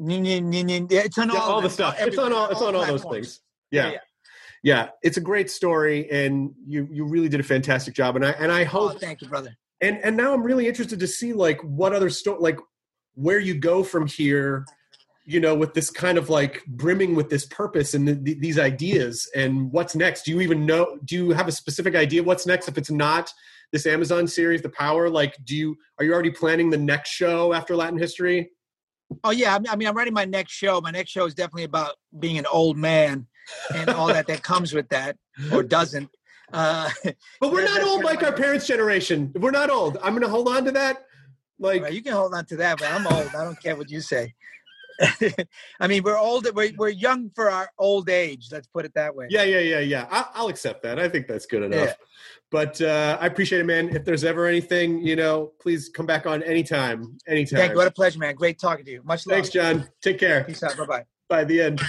S6: It's on all,
S4: yeah, all the
S6: them,
S4: stuff. It's on all. It's on all those things. Yeah. yeah, yeah. It's a great story, and you you really did a fantastic job. And I and I hope.
S6: Oh, thank you, brother.
S4: And and now I'm really interested to see like what other story, like where you go from here. You know, with this kind of like brimming with this purpose and the, the, these ideas, and what's next? Do you even know? Do you have a specific idea what's next? If it's not this Amazon series, The Power, like, do you are you already planning the next show after Latin History?
S6: Oh yeah, I mean, I'm writing my next show. My next show is definitely about being an old man and all that that comes with that, or doesn't. Uh,
S4: but we're not old like our parents' generation. We're not old. I'm going to hold on to that. Like
S6: well, you can hold on to that, but I'm old. I don't care what you say. I mean, we're old. We're, we're young for our old age. Let's put it that way.
S4: Yeah, yeah, yeah, yeah. I, I'll accept that. I think that's good enough. Yeah. But uh, I appreciate it, man. If there's ever anything, you know, please come back on anytime. Anytime.
S6: Thank you. What a pleasure, man. Great talking to you. Much love.
S4: Thanks, John. Take care.
S6: Peace out. Bye-bye.
S4: Bye. The end.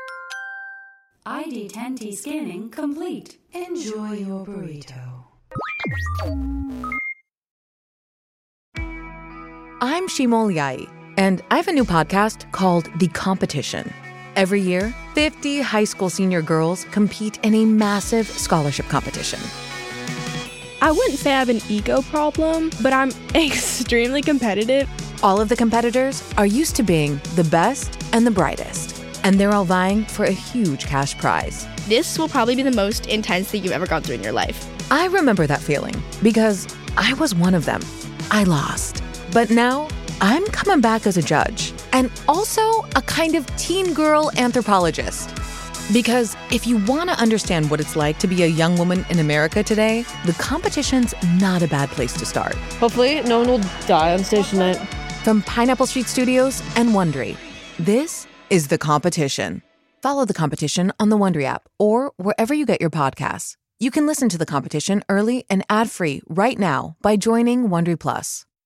S5: I D ten T scanning complete. Enjoy your burrito.
S10: I'm Shimol Yai, and I have a new podcast called The Competition. Every year, fifty high school senior girls compete in a massive scholarship competition.
S11: I wouldn't say I have an ego problem, but I'm extremely competitive.
S10: All of the competitors are used to being the best and the brightest, and they're all vying for a huge cash prize.
S11: This will probably be the most intense thing you've ever gone through in your life.
S10: I remember that feeling because I was one of them. I lost. But now I'm coming back as a judge and also a kind of teen girl anthropologist. Because if you want to understand what it's like to be a young woman in America today, the competition's not a bad place to start.
S12: Hopefully no one will die on stage tonight.
S10: From Pineapple Street Studios and Wondery, this is The Competition. Follow The Competition on the Wondery app or wherever you get your podcasts. You can listen to The Competition early and ad-free right now by joining Wondery Plus.